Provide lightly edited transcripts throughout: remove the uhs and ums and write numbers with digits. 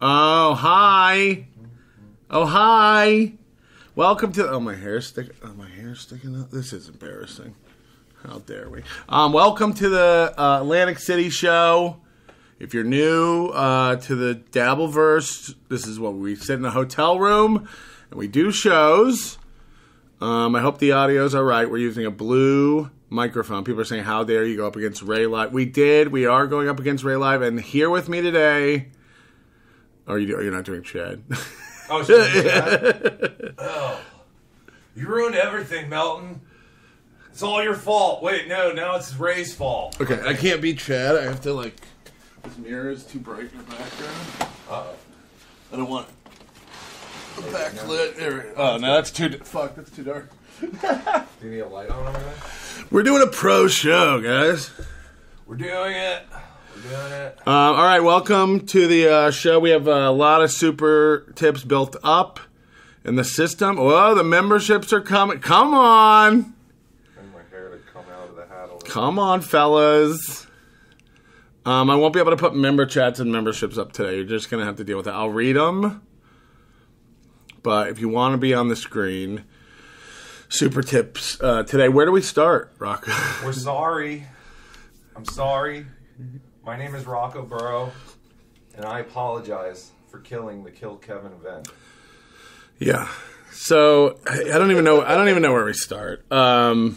Oh, hi. Oh, hi. Welcome to... my hair's sticking up. This is embarrassing. How dare we? Welcome to the Atlantic City show. If you're new to the Dabbleverse, this is what we sit in a hotel room and we do shows. I hope the audio's all right. We're using a blue microphone. People are saying, how dare you go up against Ray Live? We did. We are going up against Ray Live. And here with me today... you're not doing Chad. Oh, that? Oh. You ruined everything, Melton. It's all your fault. Wait, no, now it's Ray's fault. Okay, I can't be Chad. I have to, this mirror is too bright in the background. Uh-oh. I don't want the backlit. Oh, no, that's too... Fuck, that's too dark. Do you need a light on over there? We're doing a pro show, guys. We're doing it. All right, welcome to the show. We have a lot of super tips built up in the system. Whoa, the memberships are coming. Come on. And my hair to come out of the hat a little. Come on, fellas. I won't be able to put member chats and memberships up today. You're just going to have to deal with it. I'll read them. But if you want to be on the screen, super tips today. Where do we start, Rocco? We're sorry. I'm sorry. My name is Rocco Burrow, and I apologize for killing the Kill Kevin event. Yeah. So I don't even know where we start. I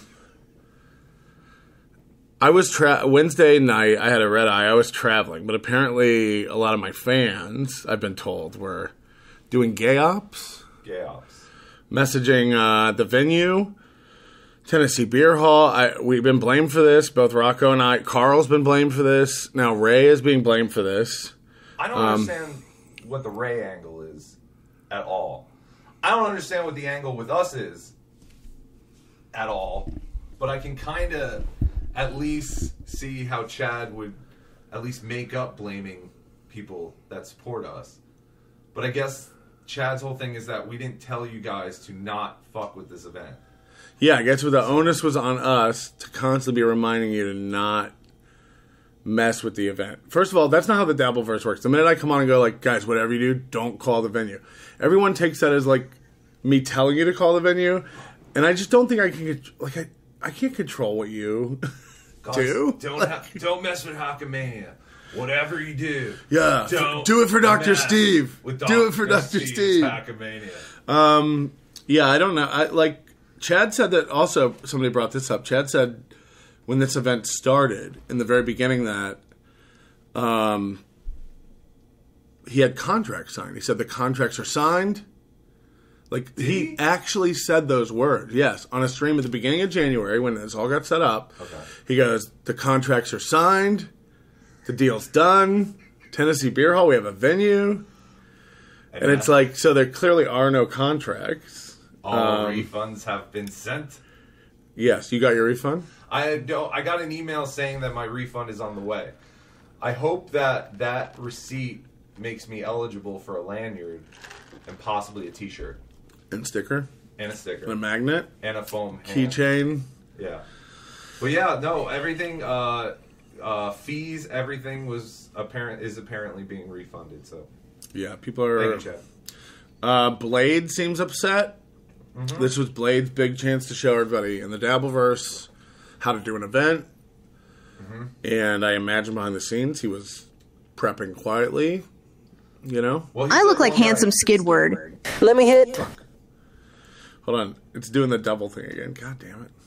was Wednesday night. I had a red eye. I was traveling, but apparently a lot of my fans, I've been told, were doing gay ops. Gay ops. Messaging the venue. Tennessee Beer Hall, we've been blamed for this, both Rocco and I. Carl's been blamed for this. Now Ray is being blamed for this. I don't understand what the Ray angle is at all. I don't understand what the angle with us is at all. But I can kind of at least see how Chad would at least make up blaming people that support us. But I guess Chad's whole thing is that we didn't tell you guys to not fuck with this event. Yeah, I guess the onus was on us to constantly be reminding you to not mess with the event. First of all, that's not how the Dabbleverse works. The minute I come on and go, guys, whatever you do, don't call the venue. Everyone takes that as, me telling you to call the venue. And I just don't think I can, I can't control what you do. Don't mess with Hockamania. Whatever you do. Yeah. Do it for Dr. Steve. Do it for Dr. Steve. Hockamania. Yeah, I don't know. Chad said that also, somebody brought this up. Chad said when this event started, in the very beginning, that he had contracts signed. He said the contracts are signed. He actually said those words, yes, on a stream at the beginning of January when this all got set up. Okay. He goes, the contracts are signed. The deal's done. Tennessee Beer Hall, we have a venue. And it's so there clearly are no contracts. All refunds have been sent. Yes, you got your refund? I got an email saying that my refund is on the way. I hope that receipt makes me eligible for a lanyard and possibly a T-shirt. And a sticker? And a sticker. And a magnet? And a foam keychain? Yeah. But yeah, no, everything, fees, everything is apparently being refunded, so. Yeah, people are... Thank you, Chad. Blade seems upset. Mm-hmm. This was Blade's big chance to show everybody in the Dabbleverse how to do an event. Mm-hmm. And I imagine behind the scenes he was prepping quietly, Well, I look like handsome Skidward. Let me hit. Fuck. Hold on. It's doing the double thing again. God damn it.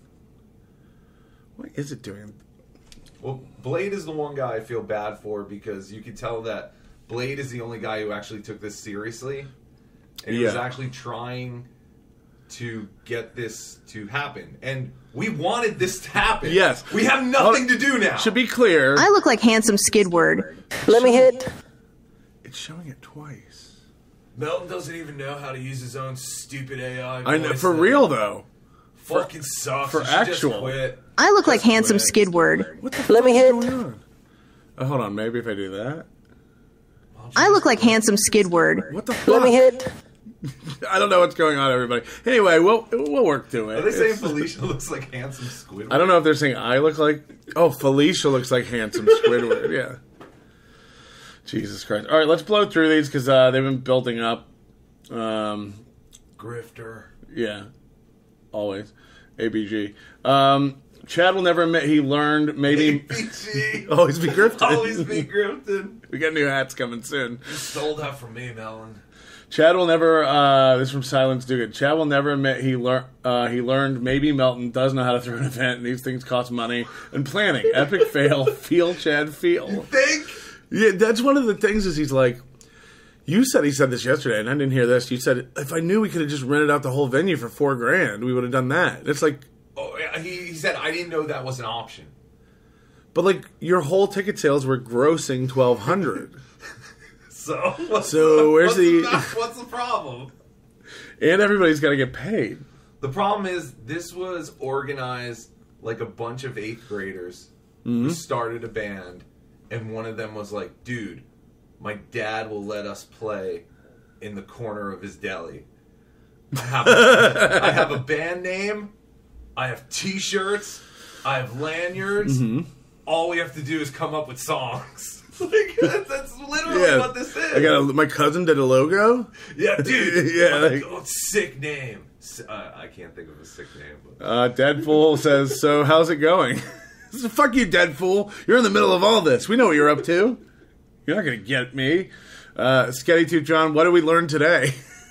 What is it doing? Well, Blade is the one guy I feel bad for because you can tell that Blade is the only guy who actually took this seriously. And he was actually trying to get this to happen. And we wanted this to happen. Yes. We have nothing to do now. Should be clear. I look like handsome Skidward. Let me hit. It's showing it twice. Melton doesn't even know how to use his own stupid AI voice. I know, for real, though. Fucking sucks. For actual. Just quit. I look like handsome Skidward. What the fuck is going on? Oh, hold on. Maybe if I do that. I look like handsome Skidward. What the fuck? Let me hit. I don't know what's going on, everybody. Anyway, we'll work through it. Are they saying Felicia looks like handsome Squidward? I don't know if they're saying I look like... Oh, Felicia looks like handsome Squidward, yeah. Jesus Christ. All right, let's blow through these because they've been building up. Grifter. Yeah, always. ABG. Chad will never admit he learned maybe... ABG. Always be grifted. Always be grifted. We got new hats coming soon. You stole that from me, Melon. Chad will never... this is from Silence Do Good. Chad will never admit he learned maybe Melton does know how to throw an event and these things cost money. And planning. Epic fail. Feel, Chad, feel. You think? Yeah, that's one of the things is he's like... He said this yesterday, and I didn't hear this. You said, if I knew we could have just rented out the whole venue for $4,000, we would have done that. It's like... Oh, he said, I didn't know that was an option. But, like, your whole ticket sales were grossing $1,200. So what's the problem? And everybody's got to get paid. The problem is, this was organized like a bunch of 8th graders who started a band, and one of them was like, dude, my dad will let us play in the corner of his deli. I have a band name. I have T-shirts. I have lanyards. All we have to do is come up with songs. Like, that's literally what this is. My cousin did a logo. Yeah, dude. Yeah, sick name. I can't think of a sick name. But. Deadpool says, so how's it going? Fuck you, Deadpool. You're in the middle of all this. We know what you're up to. You're not going to get me. Sketty Tooth John, what did we learn today?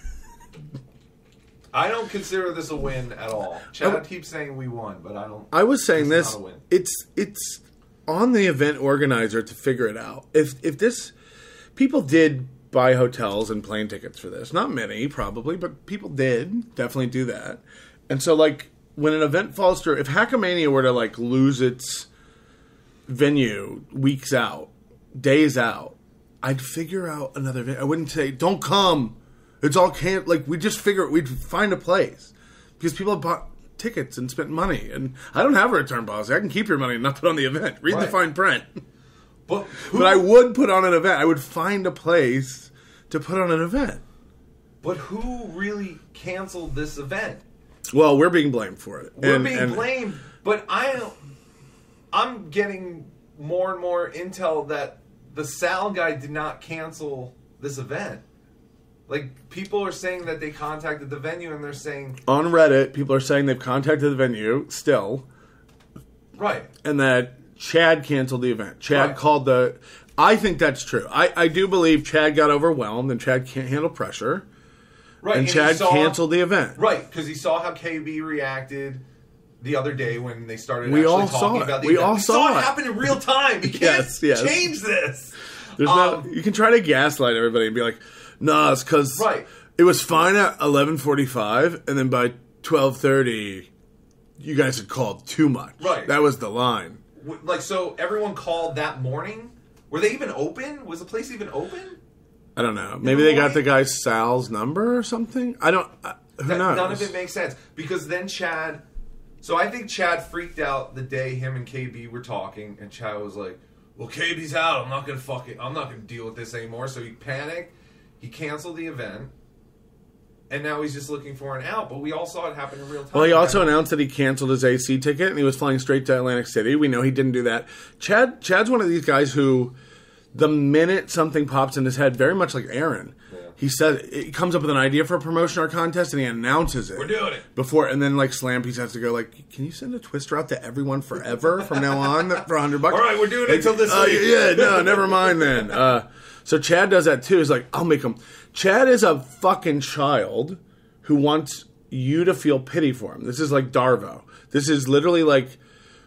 I don't consider this a win at all. Chad keeps saying we won, but I don't. I was saying this. Not a win. It's on the event organizer to figure it out. If this people did buy hotels and plane tickets for this, not many probably, but people did definitely do that. And so like when an event falls through, if Hackamania were to like lose its venue weeks out, days out, I'd figure out another venue. I wouldn't say don't come. It's all can't like we just figure we'd find a place because people have bought tickets and spent money, and I don't have a return policy. I can keep your money and not put on the event. Read the fine print. But I would put on an event. I would find a place to put on an event. But who really canceled this event? Well, we're being blamed for it. We're being blamed, but I'm getting more and more intel that the sound guy did not cancel this event. Like, people are saying that they contacted the venue, and they're saying... On Reddit, people are saying they've contacted the venue, still. Right. And that Chad canceled the event. Chad called the... I think that's true. I do believe Chad got overwhelmed, and Chad can't handle pressure. Right. And Chad canceled the event. Right, because he saw how KB reacted the other day when they started talking about the event. We saw it happen in real time. You can't change this. There's you can try to gaslight everybody and be like... No, it's because it was fine at 11:45, and then by 12:30, you guys had called too much. Right. That was the line. Like, so everyone called that morning? Were they even open? Was the place even open? I don't know. Maybe they got the guy Sal's number or something? I don't... who knows? None of it makes sense. Because then Chad... So I think Chad freaked out the day him and KB were talking, and Chad was like, well, KB's out. I'm not going to deal with this anymore. So he panicked. He canceled the event, and now he's just looking for an out. But we all saw it happen in real time. Well, he also announced that he canceled his AC ticket, and he was flying straight to Atlantic City. We know he didn't do that. Chad's one of these guys who, the minute something pops in his head, very much like Aaron, he comes up with an idea for a promotion or contest, and he announces it. We're doing it. Before, and then, like, Slam Piece has to go, like, can you send a Twister out to everyone forever from now on for $100? All right, we're doing it until this week. Yeah, no, never mind then. So Chad does that too. He's like, I'll make him. Chad is a fucking child who wants you to feel pity for him. This is like Darvo. This is literally like,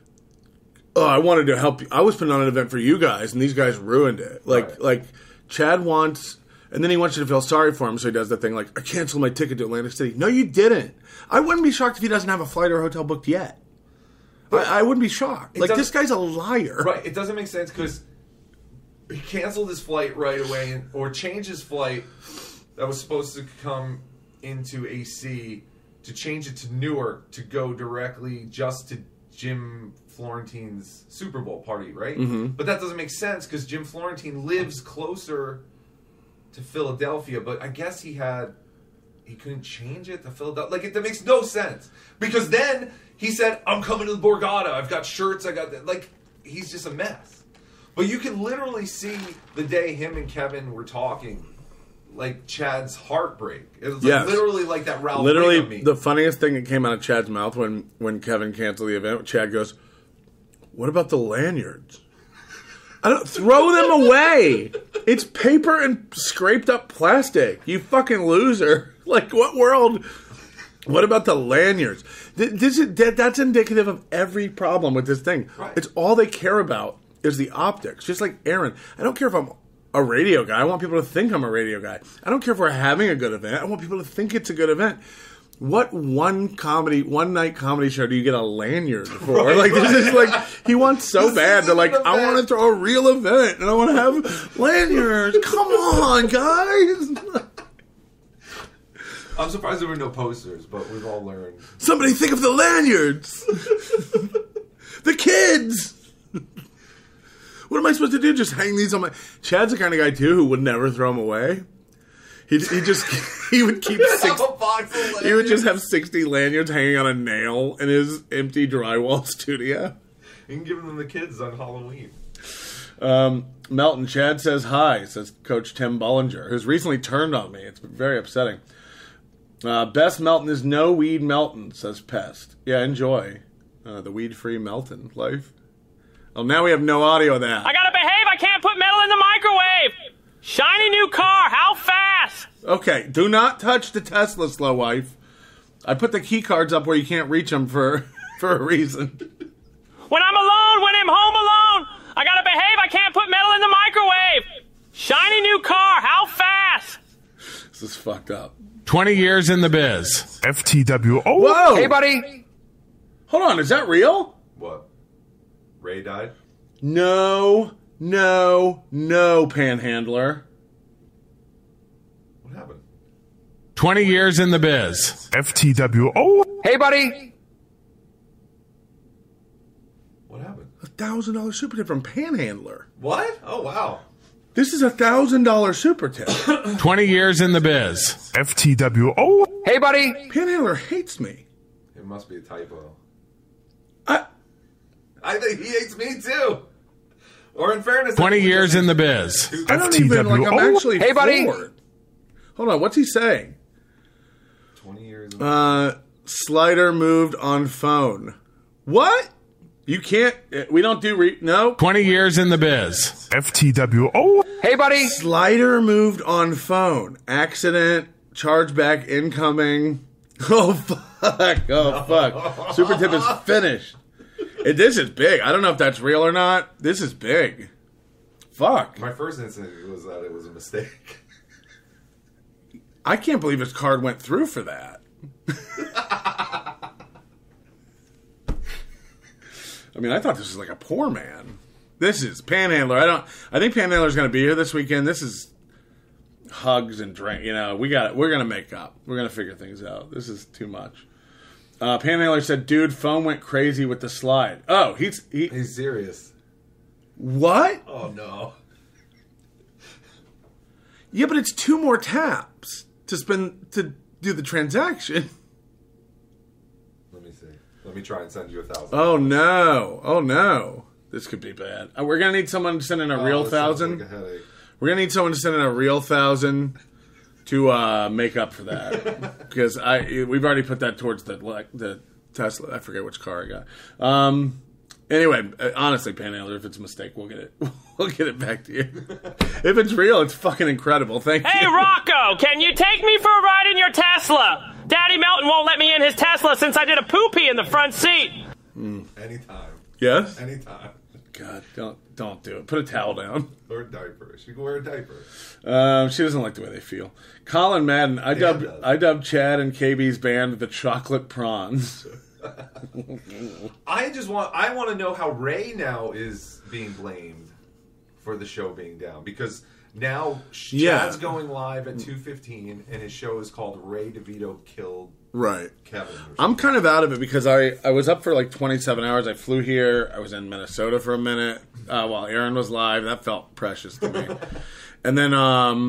oh, I wanted to help you. I was putting on an event for you guys, and these guys ruined it. Like Chad wants, and then he wants you to feel sorry for him, so he does that thing like, I canceled my ticket to Atlantic City. No, you didn't. I wouldn't be shocked if he doesn't have a flight or a hotel booked yet. I wouldn't be shocked. Like, this guy's a liar. Right. It doesn't make sense because he canceled his flight right away, or changed his flight that was supposed to come into AC to change it to Newark to go directly just to Jim Florentine's Super Bowl party, right? Mm-hmm. But that doesn't make sense because Jim Florentine lives closer to Philadelphia, but I guess he couldn't change it to Philadelphia. Like, that makes no sense. Because then he said, I'm coming to the Borgata. I've got shirts. I got that. Like, he's just a mess. But you can literally see the day him and Kevin were talking, like Chad's heartbreak. It was like literally like that Ralph Literally, Wiggum meme. the funniest thing that came out of Chad's mouth when Kevin canceled the event, Chad goes, "What about the lanyards? I don't throw them away. It's paper and scraped up plastic. You fucking loser! Like what world? What about the lanyards? That's indicative of every problem with this thing. Right. It's all they care about is the optics. Just like Aaron, I don't care if I'm a radio guy. I want people to think I'm a radio guy. I don't care if we're having a good event. I want people to think it's a good event. What one night comedy show do you get a lanyard for? This is like he wants so bad. They're like, I want to throw a real event and I want to have lanyards. Come on, guys. I'm surprised there were no posters, but we've all learned. Somebody think of the lanyards. The kids. What am I supposed to do? Just hang these on my... Chad's the kind of guy, too, who would never throw them away. He would keep he would just have 60 lanyards hanging on a nail in his empty drywall studio. You can give them to the kids on Halloween. Melton, Chad says hi, says Coach Tim Bollinger, who's recently turned on me. It's very upsetting. Best Melton is no weed Melton, says Pest. Yeah, enjoy the weed-free Melton life. Oh, now we have no audio of that. I gotta behave. I can't put metal in the microwave. Shiny new car. How fast? Okay, do not touch the Tesla, slow wife. I put the key cards up where you can't reach them for a reason. When I'm alone, when I'm home alone, I gotta behave. I can't put metal in the microwave. Shiny new car. How fast? This is fucked up. 20 years in the biz. FTWO. Whoa! Hey, buddy. Hold on, is that real? What? Ray died? No, Panhandler. What happened? 20 years in the biz. FTWO. Hey, buddy. What happened? $1,000 super tip from Panhandler. What? Oh, wow. This is $1,000 super tip. 20 years in the biz. FTWO. Hey, buddy. Panhandler hates me. It must be a typo. I think he hates me, too. Or in fairness... 20 years in the biz. I don't even, like, I'm actually Hey, buddy. forward. Hold on, what's he saying? 20 years in the Slider moved on phone. What? You can't... We don't do... No? 20 years in the biz. FTWO. Hey, buddy. Slider moved on phone. Accident. Chargeback incoming. Oh, fuck. Oh, fuck. Super tip is finished. This is big. I don't know if that's real or not. This is big. Fuck. My first instinct was that it was a mistake. I can't believe his card went through for that. I mean, I thought this was like a poor man. This is Panhandler. I think Panhandler's going to be here this weekend. This is hugs and drink. You know, we're going to make up. We're going to figure things out. This is too much. Panhandler said, dude, phone went crazy with the slide. Oh, he's serious. What? Oh, no. Yeah, but it's 2 more taps to do the transaction. Let me see. Let me try and send you 1,000. Oh no. This could be bad. We're going to need someone to send in a real 1,000. Like a headache. We're going to need someone to send in a real 1,000 to make up for that. Because we've already put that towards the Tesla. I forget which car I got. Anyway, honestly, Panhandler, if it's a mistake, we'll get it. We'll get it back to you. If it's real, it's fucking incredible. Thank you. Hey, Rocco, can you take me for a ride in your Tesla? Daddy Melton won't let me in his Tesla since I did a poopy in the front seat. Anytime. Yes? Anytime. God, don't do it. Put a towel down. Or a diaper. She can wear a diaper. She doesn't like the way they feel. Colin Madden, I dubbed Chad and KB's band the Chocolate Prawns. I want to know how Ray now is being blamed for the show being down, because now Chad's going live at 2:15 and his show is called Ray DeVito Killed Right. Kevin. I'm kind of out of it because I was up for like 27 hours. I flew here. I was in Minnesota for a minute while Aaron was live. That felt precious to me. And then,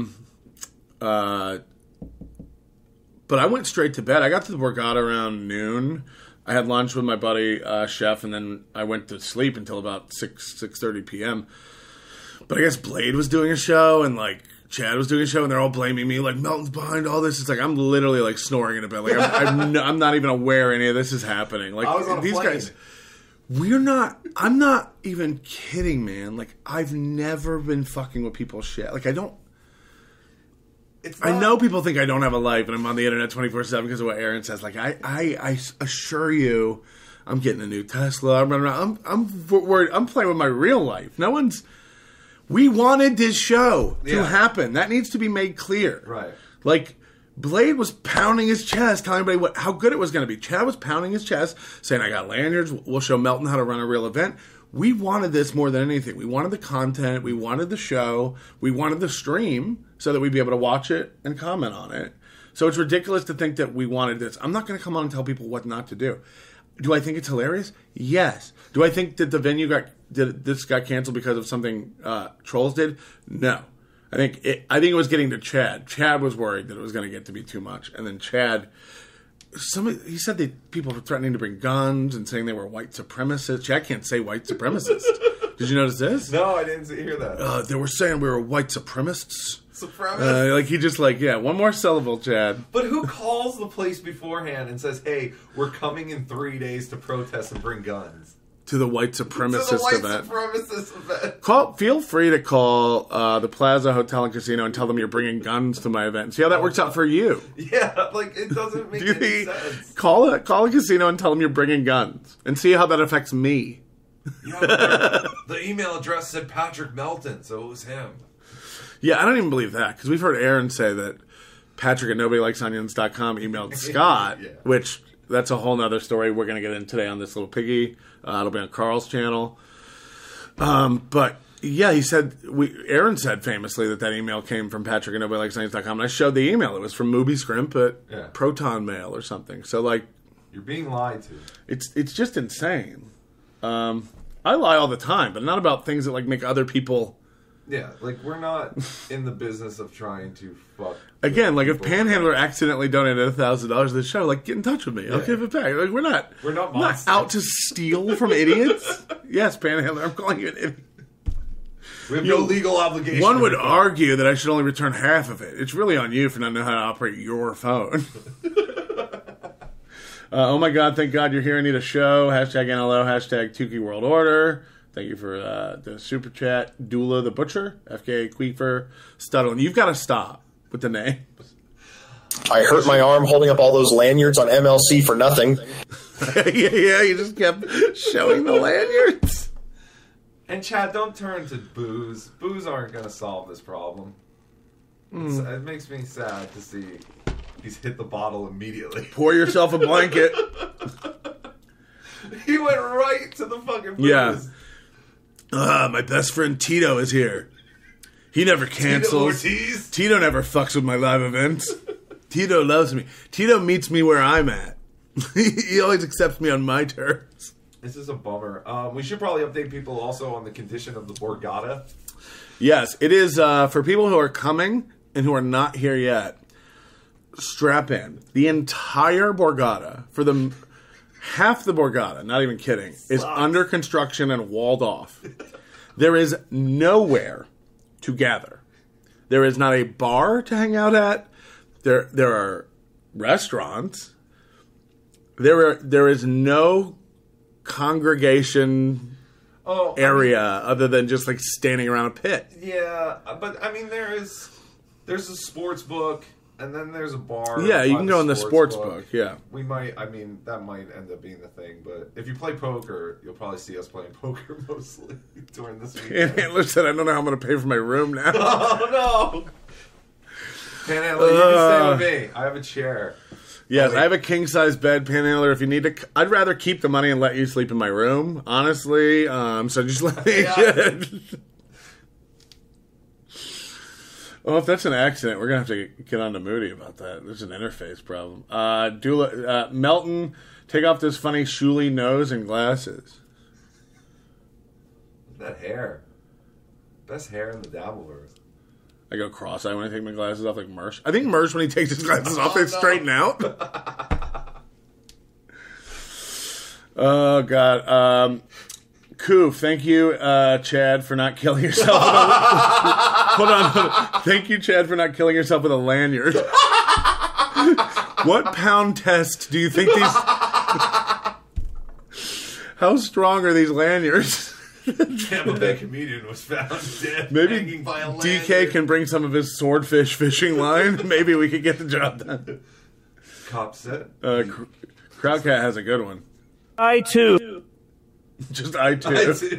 but I went straight to bed. I got to the Borgata around noon. I had lunch with my buddy, Chef, and then I went to sleep until about 6:30 p.m. But I guess Blade was doing a show and like Chad was doing a show and they're all blaming me like Melton's behind all this. It's like I'm literally like snoring in a bed. Like I'm not even aware any of this is happening. Like I was on a these plane. guys, I'm not even kidding, man. Like I've never been fucking with people's shit. Like I know people think I don't have a life and I'm on the internet 24/7 because of what Aaron says. Like I assure you, I'm getting a new Tesla. I'm running around. I'm worried. I'm playing with my real life. We wanted this show to happen. That needs to be made clear. Right. Like, Blade was pounding his chest, telling everybody how good it was going to be. Chad was pounding his chest, saying, I got lanyards. We'll show Melton how to run a real event. We wanted this more than anything. We wanted the content. We wanted the show. We wanted the stream so that we'd be able to watch it and comment on it. So it's ridiculous to think that we wanted this. I'm not going to come on and tell people what not to do. Do I think it's hilarious? Yes. Do I think that the venue got canceled because of something Trolls did? No. I think it was getting to Chad. Chad was worried that it was going to get to be too much, and then Chad, he said that people were threatening to bring guns and saying they were white supremacists. Chad can't say white supremacist. Did you notice this? No, I didn't hear that. They were saying we were white supremacists. Supremacist. Like he just one more syllable, Chad. But who calls the place beforehand and says, "Hey, we're coming in 3 days to protest and bring guns"? To the white supremacist event. Feel free to call the Plaza Hotel and Casino and tell them you're bringing guns to my event. See how that works out for you. Yeah, like it doesn't make any sense. Call a casino and tell them you're bringing guns and see how that affects me. Yeah, the email address said Patrick Melton, so it was him. Yeah, I don't even believe that because we've heard Aaron say that Patrick at NobodyLikesOnions.com emailed Scott, which that's a whole nother story we're going to get in today on this little piggy. It'll be on Carl's channel. But yeah, Aaron said famously that email came from Patrick at NobodyLikesOnions.com, and I showed the email. It was from Mooby Scrimp at Proton Mail or something. So like, you're being lied to. It's just insane. I lie all the time, but not about things that like make other people. Yeah, like we're not in the business of trying to fuck. Again, like if Panhandler accidentally donated $1,000 to the show, like get in touch with me. I'll give it back. Like we're not out to steal from idiots. Yes, Panhandler, I'm calling you an idiot. We have no legal obligation. One would argue that I should only return half of it. It's really on you for not knowing how to operate your phone. Oh my God, thank God you're here. I need a show. Hashtag NLO, hashtag Tukey World Order. Thank you for the super chat. Dula the Butcher, FKA Queefer, Studlin. You've got to stop with the names. I hurt my arm holding up all those lanyards on MLC for nothing. yeah, you just kept showing the lanyards. And Chad, don't turn to booze. Booze aren't going to solve this problem. It makes me sad to see he's hit the bottle immediately. Pour yourself a blanket. He went right to the fucking booze. Yeah. My best friend Tito is here. He never cancels. Tito never fucks with my live events. Tito loves me. Tito meets me where I'm at. He always accepts me on my terms. This is a bummer. We should probably update people also on the condition of the Borgata. Yes, it is for people who are coming and who are not here yet. Strap in. The entire Borgata, half the Borgata, not even kidding, is under construction and walled off. There is nowhere to gather. There is not a bar to hang out at. There are restaurants. There is no congregation area other than just like standing around a pit. Yeah, but I mean there's a sports book. And then there's a bar. Yeah, you can go in the sports book. Yeah. We might, that might end up being the thing. But if you play poker, you'll probably see us playing poker mostly during this weekend. And Handler said, I don't know how I'm going to pay for my room now. Oh, no. Panhandler, you can stay with me. I have a chair. Yes, I have a king-size bed, Panhandler. If you need to, I'd rather keep the money and let you sleep in my room, honestly. So just let me... Well, if that's an accident, we're going to have to get on to Moody about that. There's an interface problem. Melton, take off this funny Shuli nose and glasses. That hair. Best hair in the Dabbleverse. I go cross-eyed when I take my glasses off like Mersh. I think Mersh, when he takes his glasses off, they straighten out. Oh, God. Koof, thank you, Chad, for not killing yourself. Hold on. Thank you, Chad, for not killing yourself with a lanyard. What pound test do you think these... How strong are these lanyards? Tampa Bay comedian was found dead Maybe hanging by a DK lanyard. can bring some of his swordfish fishing line. Maybe we could get the job done. Cop said. Crowdcat has a good one. I too. Just I too.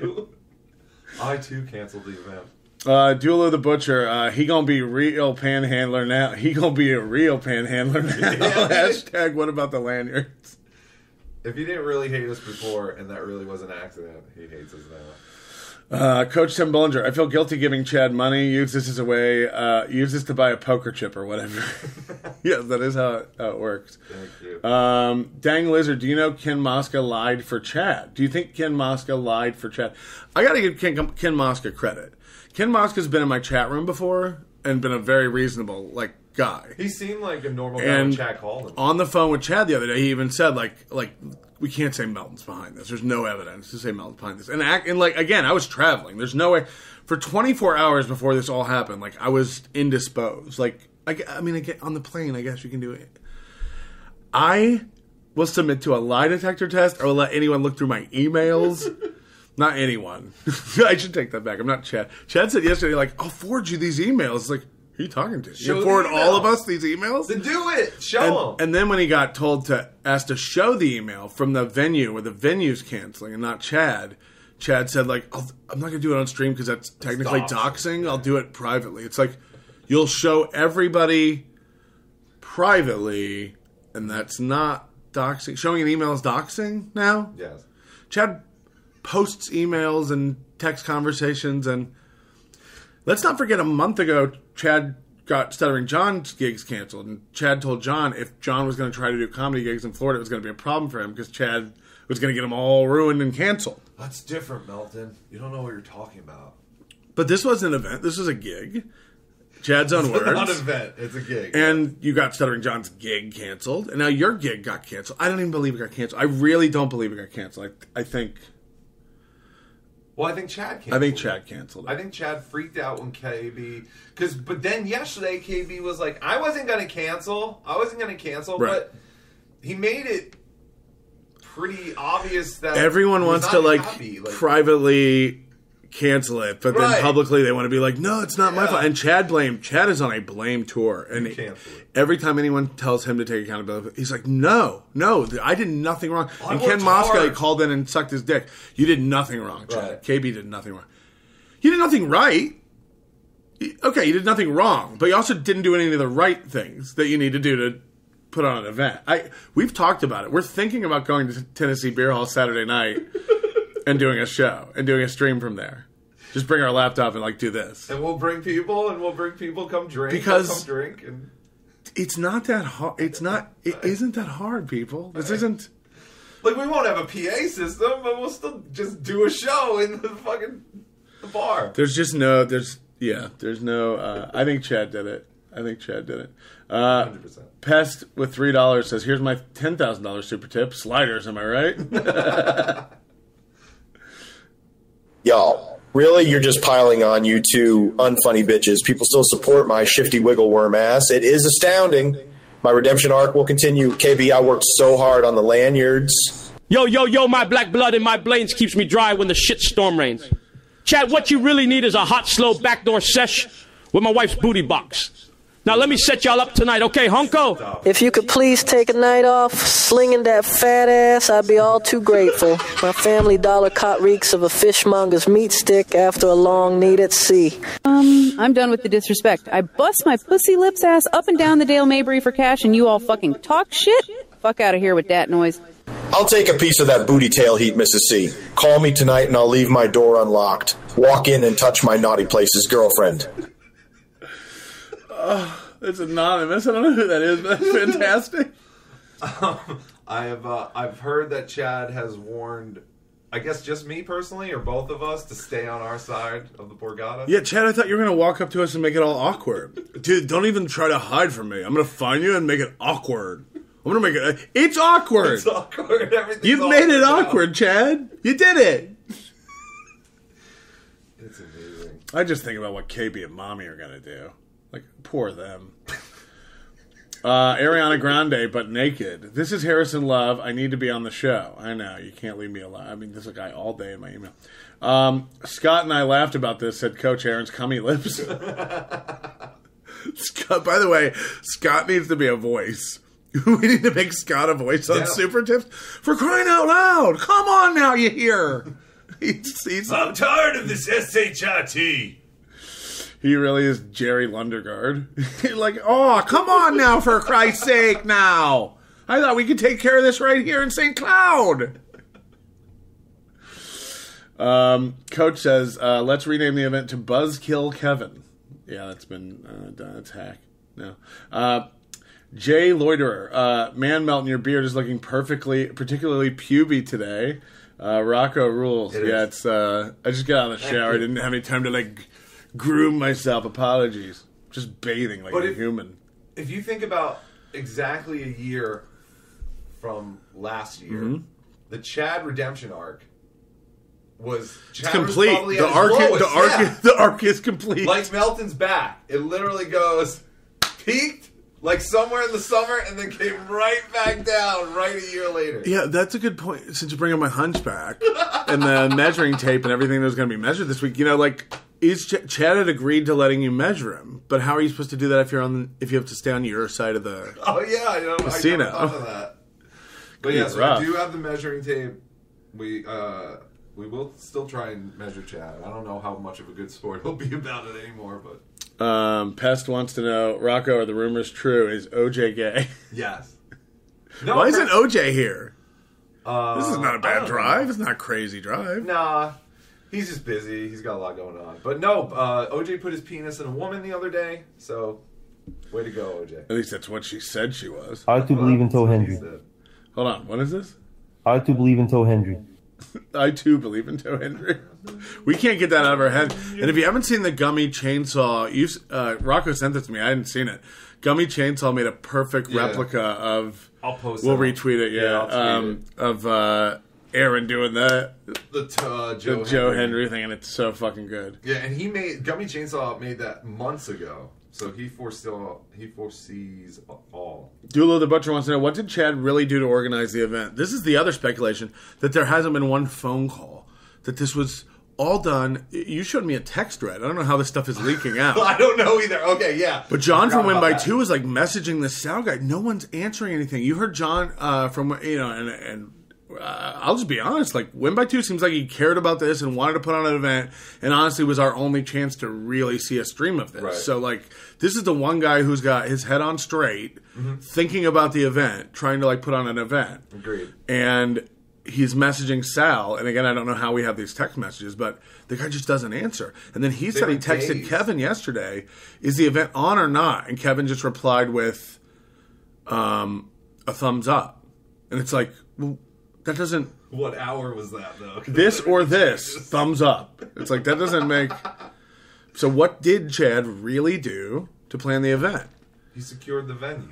I too canceled the event. Duelo the Butcher, he gonna be real panhandler now. He gonna be a real panhandler now. Hashtag what about the lanyards? If he didn't really hate us before, and that really was an accident, he hates us now. Coach Tim Bullinger, I feel guilty giving Chad money. Use this as a way, use this to buy a poker chip or whatever. Yes, that is how it works. Thank you. Dang Lizard, do you know Ken Mosca lied for Chad? Do you think Ken Mosca lied for Chad? I gotta give Ken Mosca credit. Ken Mosca's been in my chat room before and been a very reasonable guy. He seemed like a normal guy And when Chad called him. on the phone with Chad the other day, he even said like we can't say Melton's behind this. There's no evidence to say Melton's behind this. And again, I was traveling. There's no way for 24 hours before this all happened. I was indisposed. I mean, on the plane, I guess you can do it. I will submit to a lie detector test, or will let anyone look through my emails. Not anyone. I should take that back. I'm not Chad. Chad said yesterday, I'll forward you these emails. Who are you talking to? Show You the forward emails. all of us these emails? Then do it. Show him. And then when he got asked to show the email from the venue where the venue's canceling and not Chad, Chad said, I'm not going to do it on stream because that's technically doxing. I'll do it privately. It's you'll show everybody privately, and that's not doxing. Showing an email is doxing now? Yes. Chad posts emails and text conversations, and let's not forget a month ago, Chad got Stuttering John's gigs canceled, and Chad told John if John was going to try to do comedy gigs in Florida, it was going to be a problem for him because Chad was going to get them all ruined and canceled. That's different, Melton. You don't know what you're talking about. But this wasn't an event. This was a gig. Chad's own words. It's not an event. It's a gig. And you got Stuttering John's gig canceled, and now your gig got canceled. I don't even believe it got canceled. I really don't believe it got canceled. I think Chad canceled. I think Chad canceled it. I think Chad freaked out when KB... But then yesterday, KB was like, I wasn't going to cancel. Right. But he made it pretty obvious that... Everyone he was wants to, not happy. privately cancel it, but then Right. publicly they want to be like, no, it's not my fault. And Chad is on a blame tour. And Cancel it. every time anyone tells him to take accountability, he's like, no, I did nothing wrong. I And Ken worked Mosca hard. called in and sucked his dick. You did nothing wrong, Chad. Right. KB did nothing wrong. You did nothing right. Okay, you did nothing wrong, but you also didn't do any of the right things that you need to do to put on an event. We've talked about it. We're thinking about going to Tennessee Beer Hall Saturday night and doing a show and doing a stream from there. Just bring our laptop and do this. And we'll bring people come drink. Because- They'll come drink. And It's not that hard. It isn't that hard, people. This isn't. we won't have a PA system, but we'll still just do a show in the bar. There's no. I think Chad did it. 100%. Pest with $3 says, "Here's my $10,000 super tip. Sliders, am I right?" Y'all, really? You're just piling on, you two unfunny bitches. People still support my shifty wiggle worm ass. It is astounding. My redemption arc will continue. KB, I worked so hard on the lanyards. Yo, my black blood in my veins keeps me dry when the shit storm rains. Chad, what you really need is a hot, slow backdoor sesh with my wife's booty box. Now let me set y'all up tonight, okay, hunko? If you could please take a night off slinging that fat ass, I'd be all too grateful. My family dollar caught reeks of a fishmonger's meat stick after a long need at sea. I'm done with the disrespect. I bust my pussy lips ass up and down the Dale Mabry for cash and you all fucking talk shit? Fuck out of here with that noise. I'll take a piece of that booty tail heat, Mrs. C. Call me tonight and I'll leave my door unlocked. Walk in and touch my naughty place's girlfriend. It's anonymous. I don't know who that is, but that's fantastic. I've heard that Chad has warned, I guess just me personally, or both of us, to stay on our side of the Borgata. Yeah, Chad, I thought you were going to walk up to us and make it all awkward. Dude, don't even try to hide from me. I'm going to find you and make it awkward. I'm going to make it... It's awkward. It's awkward. Everything's You've made it awkward, Chad. You did it. I just think about what KB and Mommy are going to do. Like, poor them. Ariana Grande, but naked. This is Harrison Love. I need to be on the show. I know. You can't leave me alone. I mean, there's a guy all day in my email. Scott and I laughed about this, said Coach Aaron's cummy lips. Scott, by the way, Scott needs to be a voice. We need to make Scott a voice on Super Tips. For crying out loud. Come on now, you hear. I'm tired of this SHIT. He really is Jerry Lundegaard. Like, oh, come on now, for Christ's sake, now. I thought we could take care of this right here in St. Cloud. Coach says, let's rename the event to Buzzkill Kevin. Yeah, that's been done. It's hack. No. Jay Loiterer. Man melt in your beard is looking particularly puby today. Rocco rules. It's I just got out of the shower. I didn't have any time to, like, groom myself. Apologies. Just bathing like a human. If you think about exactly a year from last year, the Chad redemption arc was complete. The arc is complete. Like Melton's back. It literally goes peaked like somewhere in the summer and then came right back down right a year later. Yeah, that's a good point. Since you bring up my hunchback and the measuring tape and everything that was going to be measured this week, you know, like, Chad had agreed to letting you measure him, but how are you supposed to do that if you have to stay on your side of the casino? I never thought of that. But yeah, so we do have the measuring tape. We will still try and measure Chad. I don't know how much of a good sport he'll be about it anymore, but Pest wants to know, Rocco, are the rumors true? Is OJ gay? Yes. No, why isn't OJ here? This is not a bad drive. It's not a crazy drive. Nah. He's just busy. He's got a lot going on. But no, OJ put his penis in a woman the other day, so way to go, OJ. At least that's what she said she was. I too believe in Toe Hendry. Hold on, what is this? I too believe in Toe Hendry. I too believe in Toe Hendry. We can't get that out of our head. And if you haven't seen the Gummy Chainsaw, Rocco sent it to me. I hadn't seen it. Gummy Chainsaw made a perfect replica of. I'll post. We'll retweet it. Yeah, I'll tweet it. Of Aaron doing the Joe Hendry thing, and it's so fucking good. Yeah, and Gummy Chainsaw made that months ago, so he foresees all. Dulo the Butcher wants to know, what did Chad really do to organize the event? This is the other speculation, that there hasn't been one phone call, that this was all done. You showed me a text thread. I don't know how this stuff is leaking out. I don't know either. Okay, yeah. But John from Win by 2 was like messaging the sound guy. No one's answering anything. You heard John from, and I'll just be honest, like, Win by 2 seems like he cared about this and wanted to put on an event, and honestly was our only chance to really see a stream of this. Right. So, like, this is the one guy who's got his head on straight, thinking about the event, trying to, like, put on an event. Agreed. And he's messaging Sal, and again, I don't know how we have these text messages, but the guy just doesn't answer. And then he said he texted Kevin yesterday, is the event on or not? And Kevin just replied with a thumbs up. And it's like, well, that doesn't... What hour was that, though? This or this, thumbs up. It's like, that doesn't make... So what did Chad really do to plan the event? He secured the venue.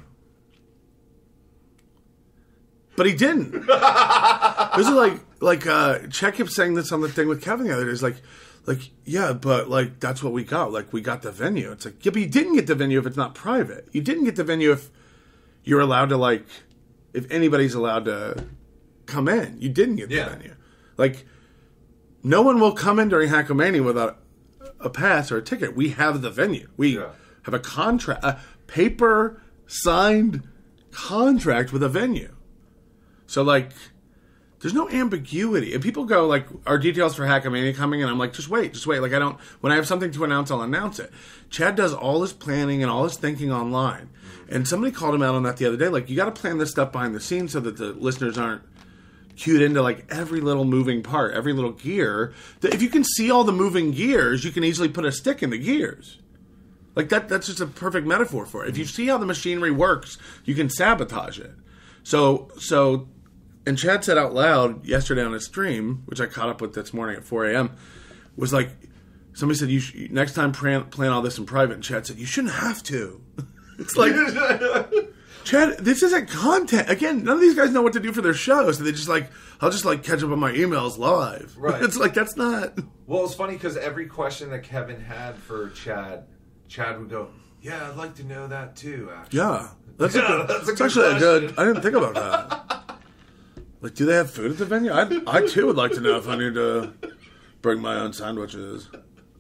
But he didn't. This is like Chad kept saying this on the thing with Kevin the other day. It's like, yeah, but, like, that's what we got. Like, we got the venue. It's like, yeah, but you didn't get the venue if it's not private. You didn't get the venue if you're allowed to, like, if anybody's allowed to come in. You didn't get the venue. Like, no one will come in during Hackomania without a pass or a ticket. We have the venue. We have a contract, a paper signed contract with a venue. So, like, there's no ambiguity. And people go, like, are details for Hackomania coming? And I'm like, just wait. Like, when I have something to announce, I'll announce it. Chad does all his planning and all his thinking online. And somebody called him out on that the other day. Like, you got to plan this stuff behind the scenes so that the listeners aren't cued into, like, every little moving part, every little gear. If you can see all the moving gears, you can easily put a stick in the gears. Like, that's just a perfect metaphor for it. If you see how the machinery works, you can sabotage it. So, and Chad said out loud yesterday on his stream, which I caught up with this morning at 4 a.m., was like, somebody said, you next time plan all this in private. And Chad said, you shouldn't have to. It's like, Chad, this isn't content. Again, none of these guys know what to do for their shows. So they just like, I'll just like catch up on my emails live. Right. It's like, that's not. Well, it's funny because every question that Kevin had for Chad would go, "Yeah, I'd like to know that too." Actually, Yeah, that's that's actually a good. I didn't think about that. Like, do they have food at the venue? I too would like to know if I need to bring my own sandwiches.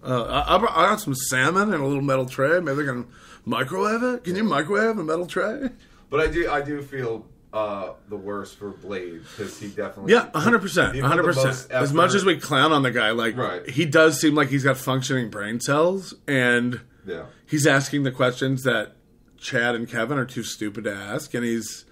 I got some salmon in a little metal tray. Maybe they can microwave it. Can you microwave a metal tray? But I do feel the worst for Blade because he definitely 100%, 100%. As much as we clown on the guy, like he does seem like he's got functioning brain cells, and he's asking the questions that Chad and Kevin are too stupid to ask, and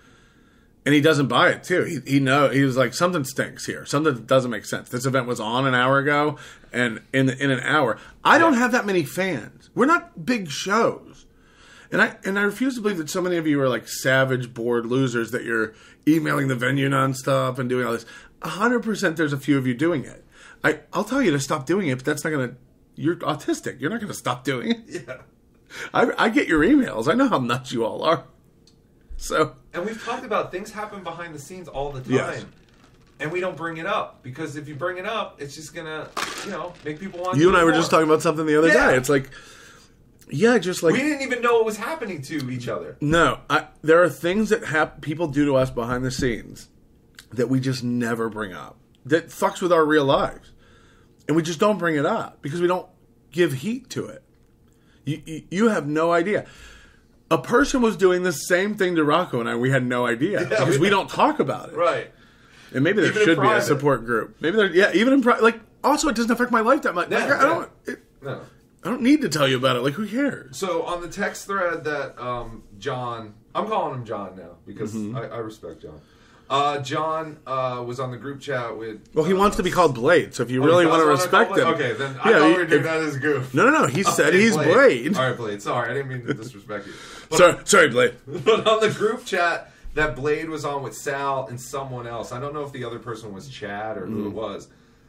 he doesn't buy it too. He was like, something stinks here. Something doesn't make sense. This event was on an hour ago, and in an hour, I don't have that many fans. We're not big shows. And I refuse to believe that so many of you are like savage, bored losers that you're emailing the venue nonstop and doing all this. 100% there's a few of you doing it. I'll tell you to stop doing it, but that's not going to... You're autistic. You're not going to stop doing it. Yeah. I get your emails. I know how nuts you all are. So... And we've talked about things happen behind the scenes all the time. Yes. And we don't bring it up. Because if you bring it up, it's just going to, make people want to You and do I were more. just talking about something the other day. It's like... Yeah, just like... We didn't even know what was happening to each other. No. There are things that people do to us behind the scenes that we just never bring up. That fucks with our real lives. And we just don't bring it up because we don't give heat to it. You have no idea. A person was doing the same thing to Rocco and I. We had no idea because we don't talk about it. Right. And maybe there should be a support group. Maybe even in private. Like, also, it doesn't affect my life that much. No, Like, I don't need to tell you about it. Like, who cares? So on the text thread that John, I'm calling him John now because I respect John. John was on the group chat with... Well, he wants to be called Blade, so if you really want to respect him... Okay, then I thought we were doing that as a goof. No. He said he's Blade. All right, Blade. Sorry, I didn't mean to disrespect you. Sorry, Blade. But on the group chat that Blade was on with Sal and someone else, I don't know if the other person was Chad or who it was,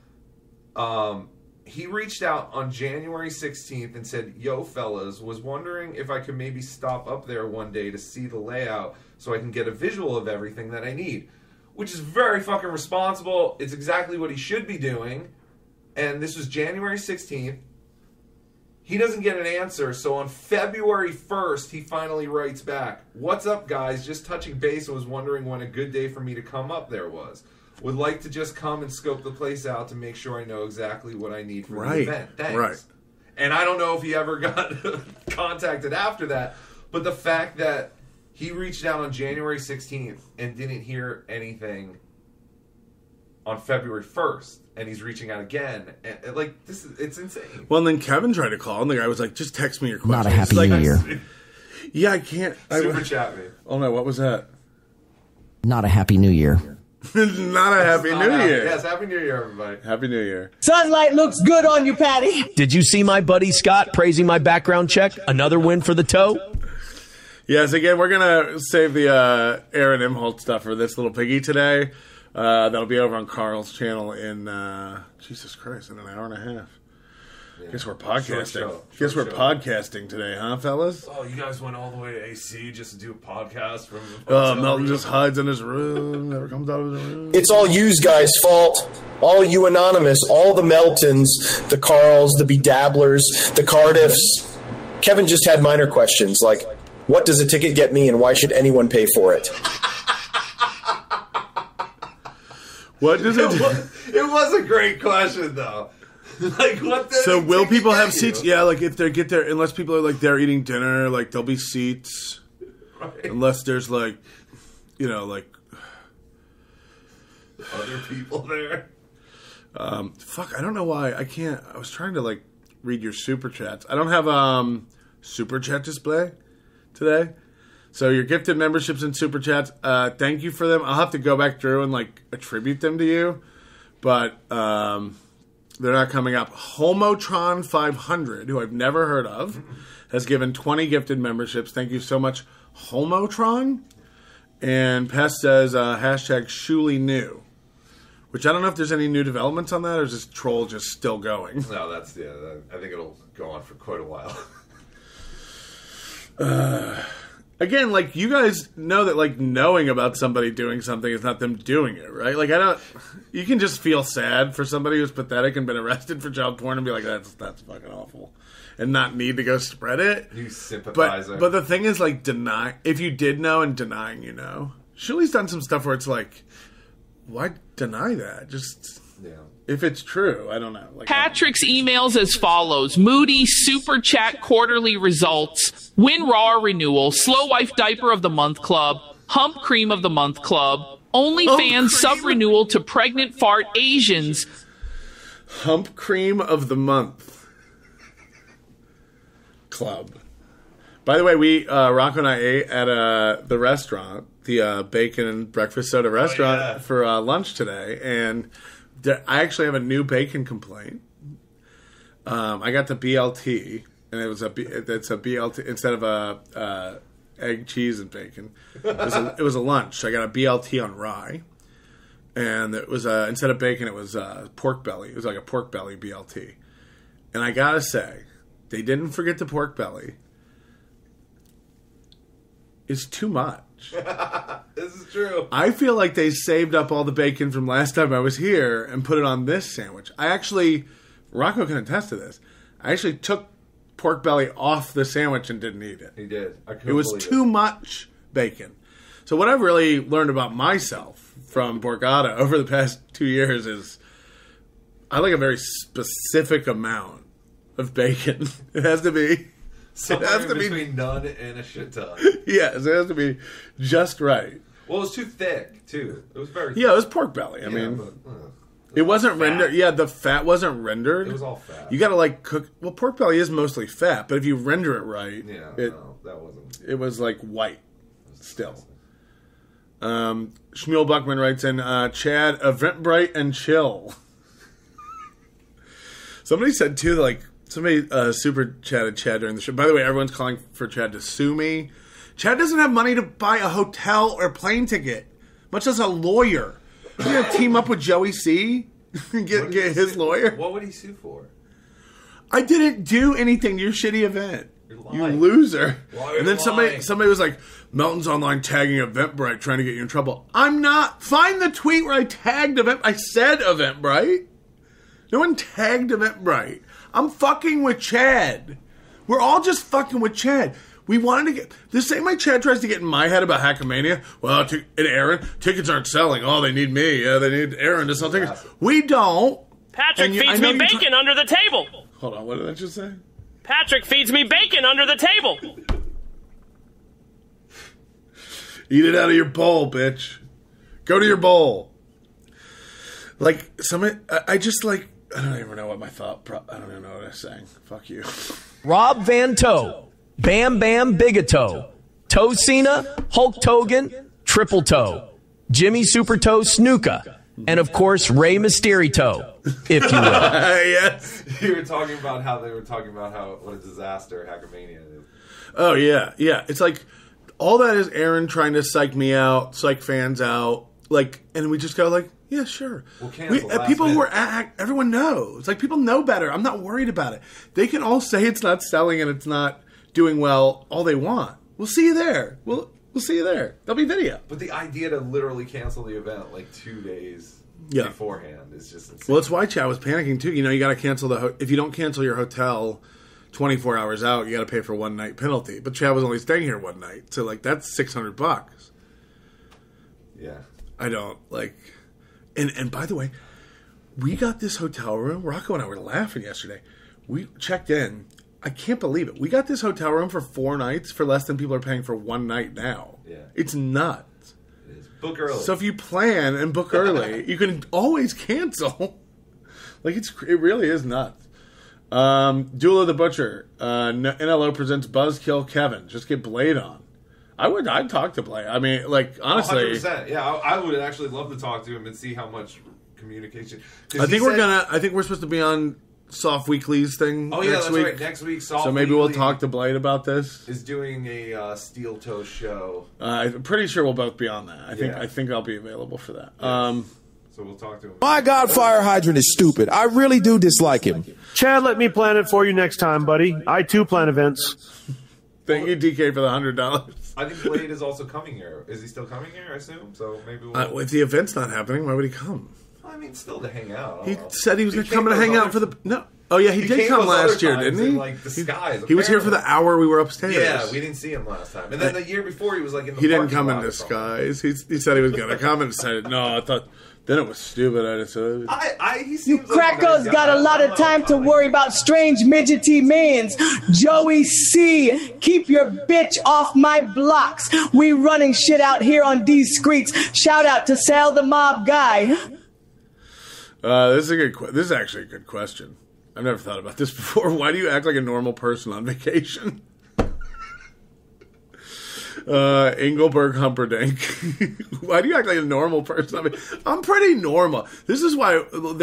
he reached out on January 16th and said, "Yo, fellas, was wondering if I could maybe stop up there one day to see the layout so I can get a visual of everything that I need." Which is very fucking responsible. It's exactly what he should be doing. And this was January 16th. He doesn't get an answer, so on February 1st, he finally writes back, "What's up, guys? Just touching base and was wondering when a good day for me to come up there was. Would like to just come and scope the place out to make sure I know exactly what I need for the event. Thanks." Right. And I don't know if he ever got contacted after that, but the fact that he reached out on January 16th and didn't hear anything on February 1st, and he's reaching out again, and it's insane. Well, and then Kevin tried to call, and the guy was like, "Just text me your questions." Not a happy New Year. Yeah, I can't. Super chat me. Oh no, what was that? Not a happy New Year. Not a happy New Year. Yes, Happy New Year, everybody. Happy New Year. Sunlight looks good on you, Patty. Did you see my buddy Scott praising my background check? Another win for the toe? Yes, again, we're going to save the Aaron Imholt stuff for this little piggy today. That'll be over on Carl's channel in, Jesus Christ, in an hour and a half. Yeah. Guess we're podcasting. Guess we're podcasting today, huh, fellas? Oh, you guys went all the way to AC just to do a podcast from... Melton just hides in his room, never comes out of his room. It's all you guys' fault. All you anonymous, all the Meltons, the Carls, the Bedabblers, the Cardiffs. Kevin just had minor questions like, what does a ticket get me and why should anyone pay for it? What does it do? It was a great question, though. Like, what? So will people have seats? Yeah, like if they get there, unless people are like they're eating dinner, like there'll be seats. Right. Unless there's like, like other people there. Fuck, I don't know why I can't. I was trying to like read your super chats. I don't have super chat display today. So your gifted memberships and super chats, thank you for them. I'll have to go back through and like attribute them to you, but they're not coming up. Homotron 500, who I've never heard of, has given 20 gifted memberships. Thank you so much, Homotron. And Pest says hashtag Shuli new, which I don't know if there's any new developments on that, or is this troll just still going? No, I think it'll go on for quite a while. Again, like, you guys know that, like, knowing about somebody doing something is not them doing it, right? Like, you can just feel sad for somebody who's pathetic and been arrested for child porn and be like, that's fucking awful. And not need to go spread it. You sympathizer. But the thing is, like, if you did know and denying you know. Shirley's done some stuff where it's like, why deny that? Just, if it's true, I don't know. Like, Patrick's emails as follows. Moody Super Chat quarterly results. Win Raw renewal. Slow Wife Diaper of the Month Club. Hump Cream of the Month Club. OnlyFans sub renewal to Pregnant Fart Asians. Hump Cream of the Month Club. By the way, Rocco and I ate at the restaurant, the Bacon and Breakfast Soda restaurant for lunch today, and I actually have a new bacon complaint. I got the BLT, and it's a BLT instead of a egg, cheese, and bacon. It was a lunch. I got a BLT on rye, and it was instead of bacon, it was pork belly. It was like a pork belly BLT, and I gotta say, they didn't forget the pork belly. It's too much. This is true. I feel like they saved up all the bacon from last time I was here and put it on this sandwich. Rocco can attest to this. I actually took pork belly off the sandwich and didn't eat it. He did. It was too much bacon. So what I've really learned about myself from Borgata over the past 2 years is I like a very specific amount of bacon. It has to be... Somewhere between none and a shit ton. Yes, it has to be just right. Well, it was too thick, too. It was very thick. Yeah, it was pork belly. I mean, it wasn't rendered. Yeah, the fat wasn't rendered. It was all fat. You got to, like, cook. Well, pork belly is mostly fat, but if you render it right, no, that wasn't. It was, like, white still. Shmuel Buckman writes in, Chad, Eventbrite and chill. Somebody said, too, like, somebody super chatted Chad during the show. By the way, everyone's calling for Chad to sue me. Chad doesn't have money to buy a hotel or plane ticket, much less a lawyer. You gonna team up with Joey C? get his lawyer? What would he sue for? I didn't do anything to your shitty event. You loser. And then somebody was like, Melton's online tagging Eventbrite trying to get you in trouble. I'm not. Find the tweet where I tagged Eventbrite. I said Eventbrite. No one tagged Eventbrite. I'm fucking with Chad. We're all just fucking with Chad. We wanted to get... The same way Chad tries to get in my head about Hackamania. Well, and Aaron, tickets aren't selling. Oh, they need me. Yeah, they need Aaron to sell tickets. We don't. Patrick feeds me bacon under the table. Hold on, what did I just say? Patrick feeds me bacon under the table. Eat it out of your bowl, bitch. Go to your bowl. Like, I just like... I don't even know what my thought... I don't even know what I was saying. Fuck you. Rob Van Toe, Bam Bam Bigoto, Toe Cena, Hulk Hogan, Triple Toe, Jimmy Super Toe Snuka, and of course Rey Mysterio, if you will. Yes. You were talking about how what a disaster Hackamania is. Oh, yeah. Yeah. It's like, all that is Aaron trying to psych me out, psych fans out, like, and we just go like, yeah, sure. We'll cancel people who are everyone knows. Like, people know better. I'm not worried about it. They can all say it's not selling and it's not doing well all they want. We'll see you there. We'll see you there. There'll be video. But the idea to literally cancel the event like 2 days beforehand is just insane. Well, that's why Chad was panicking too. You know, you got to cancel if you don't cancel your hotel 24 hours out, you got to pay for 1 night penalty. But Chad was only staying here 1 night, so like that's $600. Yeah, I don't like. And by the way, we got this hotel room. Rocco and I were laughing yesterday. We checked in. I can't believe it. We got this hotel room for 4 nights for less than people are paying for 1 night now. Yeah. It's nuts. It is. Book early. So if you plan and book early, you can always cancel. Like, it really is nuts. Duel of the Butcher. NLO presents Buzzkill Kevin. Just get Blade on. I'd talk to Blade. I mean, like, honestly. 100%. Yeah, I would actually love to talk to him and see how much communication. I think we're supposed to be on Soft Weekly's thing next that's week. Right. Next week, Soft So maybe Weekly we'll talk to Blade about this. Is doing a Steel Toe show. I'm pretty sure we'll both be on that. I think I'll be available for that. Yes. So we'll talk to him. My God, Fire Hydrant is stupid. I really do dislike him. Chad, let me plan it for you next time, buddy. I too plan events. Thank you, DK, for the $100. I think Blade is also coming here. Is he still coming here? I assume so. Maybe we'll... If the event's not happening, why would he come? I mean, still to hang out. He said he was going to come and hang out for the... No. Oh, yeah, he did come last year, didn't he? In, like, disguise. He was here for the hour we were upstairs. Yeah, we didn't see him last time. And then the year before, he was like in the He didn't come in disguise. He said he was going to come and said, no, I thought... Then it was stupid. I just said... He You crackers got a lot of time to worry about strange midgety mans. Joey C, keep your bitch off my blocks. We running shit out here on these streets. Shout out to Sal the Mob Guy. This is actually a good question. I've never thought about this before. Why do you act like a normal person on vacation? Engelberg Humperdinck. Why do you act like a normal person? I mean, I'm pretty normal. This is why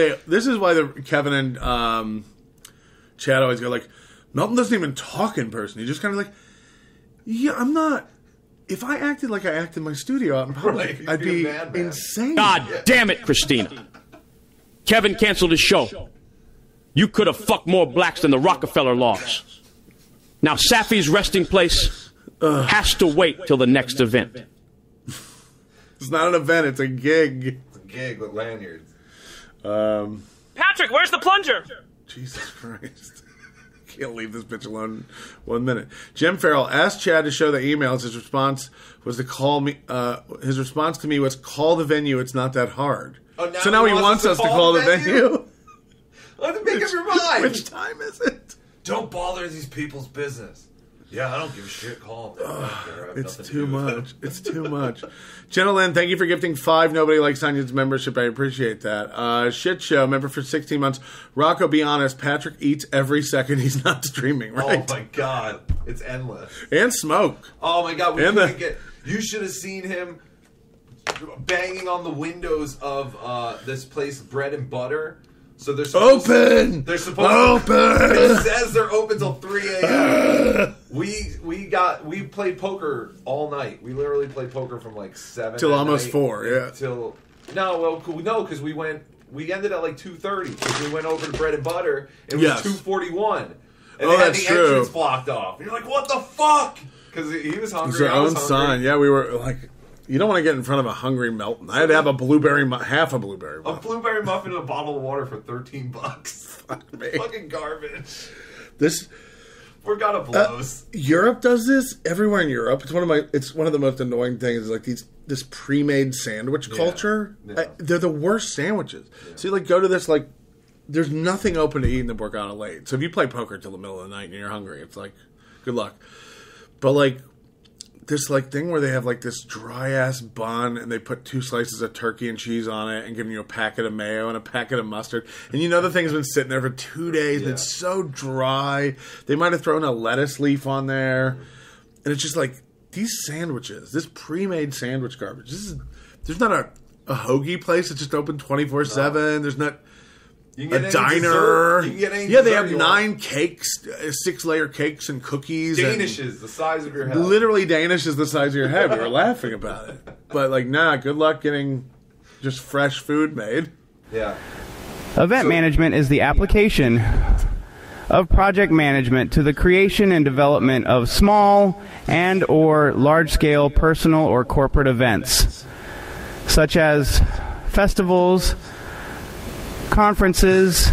Kevin and Chad always go like, Melton doesn't even talk in person. He just kind of like, yeah, I'm not. If I acted like I act in my studio out in public, I'd be insane. God damn it, Christina. Kevin canceled his show. You could have fucked more blacks than the Rockefeller laws. Now, Safi's resting place has to wait till the next event. It's not an event, it's a gig. It's a gig with lanyards. Patrick, where's the plunger? Jesus Christ. Can't leave this bitch alone 1 minute. Jim Farrell asked Chad to show the emails. His response was to call me. His response to me was, call the venue, it's not that hard. Oh, now so now he wants us to call the venue? Let me make up your mind. Which time is it? Don't bother these people's business. Yeah, I don't give a shit. Call them. It's too much. It's too much. Gentlemen, thank you for gifting 5 Nobody Likes Onions membership. I appreciate that. Shit Show, member for 16 months. Rocco, be honest. Patrick eats every second he's not streaming, right? Oh, my God. It's endless. And smoke. Oh, my God. You should have seen him banging on the windows of this place, Bread and Butter. So they're supposed open. They're supposed It says they're open till 3 a.m. We played poker all night. We literally played poker from like 7 till almost 4. Yeah. Because we ended at like 2:30 because we went over to Bread and Butter. It was 2:41, and they had the entrance blocked off. And you're like, what the fuck? Because he was hungry. It's their own sign. Yeah, we were like. You don't want to get in front of a hungry Melton. I had to have half a blueberry muffin. A blueberry muffin and a bottle of water for $13. Fuck me. Fucking garbage. We're gonna blows. Europe does this everywhere in Europe. It's one of the most annoying things. Is like this pre-made sandwich culture. Yeah. They're the worst sandwiches. Yeah. So you like go to this like there's nothing open to eat in the Borgata late. So if you play poker till the middle of the night and you're hungry, it's like good luck. But like. This like thing where they have like this dry ass bun and they put 2 slices of turkey and cheese on it and giving you a packet of mayo and a packet of mustard, and you know the thing's been sitting there for 2 days and it's so dry. They might have thrown a lettuce leaf on there, and it's just like these sandwiches, this pre-made sandwich garbage. There's not a hoagie place that's just open 24/7. There's not. A diner. You can get any they have 9 cakes, 6-layer cakes and cookies. Danishes, the size of your head. Literally, Danish is the size of your head. We were laughing about it. But, like, good luck getting just fresh food made. Yeah. Event management is the application of project management to the creation and development of small and or large-scale personal or corporate events, such as festivals, conferences,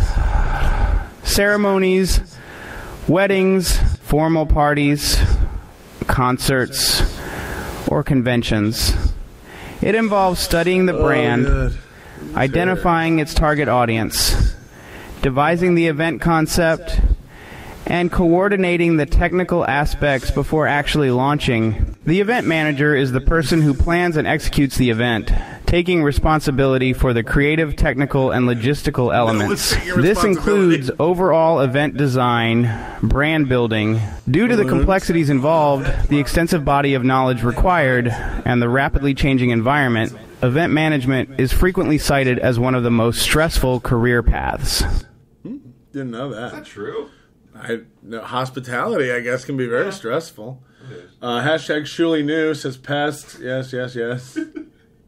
ceremonies, weddings, formal parties, concerts, or conventions. It involves studying the brand, identifying its target audience, devising the event concept, and coordinating the technical aspects before actually launching. The event manager is the person who plans and executes the event, taking responsibility for the creative, technical, and logistical elements. This includes overall event design, brand building. Due to the complexities involved, the extensive body of knowledge required, and the rapidly changing environment, event management is frequently cited as one of the most stressful career paths. Didn't know that. Is that true? Hospitality, I guess, can be very stressful. Hashtag Shuli New says pest. Yes.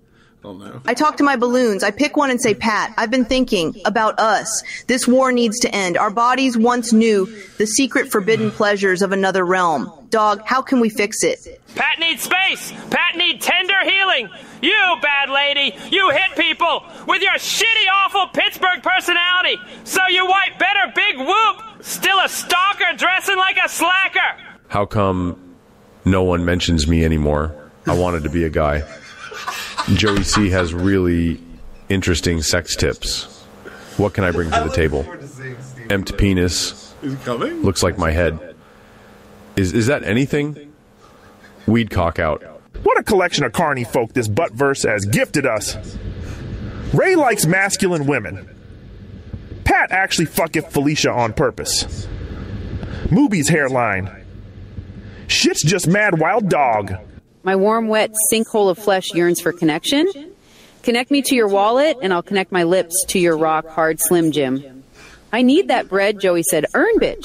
Oh, no. I talk to my balloons. I pick one and say, Pat, I've been thinking about us. This war needs to end. Our bodies once knew the secret forbidden pleasures of another realm. Dog, how can we fix it? Pat needs space. Pat needs tender healing. You, bad lady, you hit people with your shitty, awful Pittsburgh personality. So you white better big whoop. Still a stalker dressing like a slacker. How come no one mentions me anymore? I wanted to be a guy. Joey C has really interesting sex tips. What can I bring to the table? Empty penis. Is it coming? Looks like my head. Is that anything? Weed cock out. What a collection of carny folk this buttverse has gifted us. Ray likes masculine women. Pat actually fucketh Felicia on purpose. Mooby's hairline. Shit's just mad wild dog. My warm, wet sinkhole of flesh yearns for connection. Connect me to your wallet, and I'll connect my lips to your rock hard Slim Jim. I need that bread, Joey said. Earn, bitch.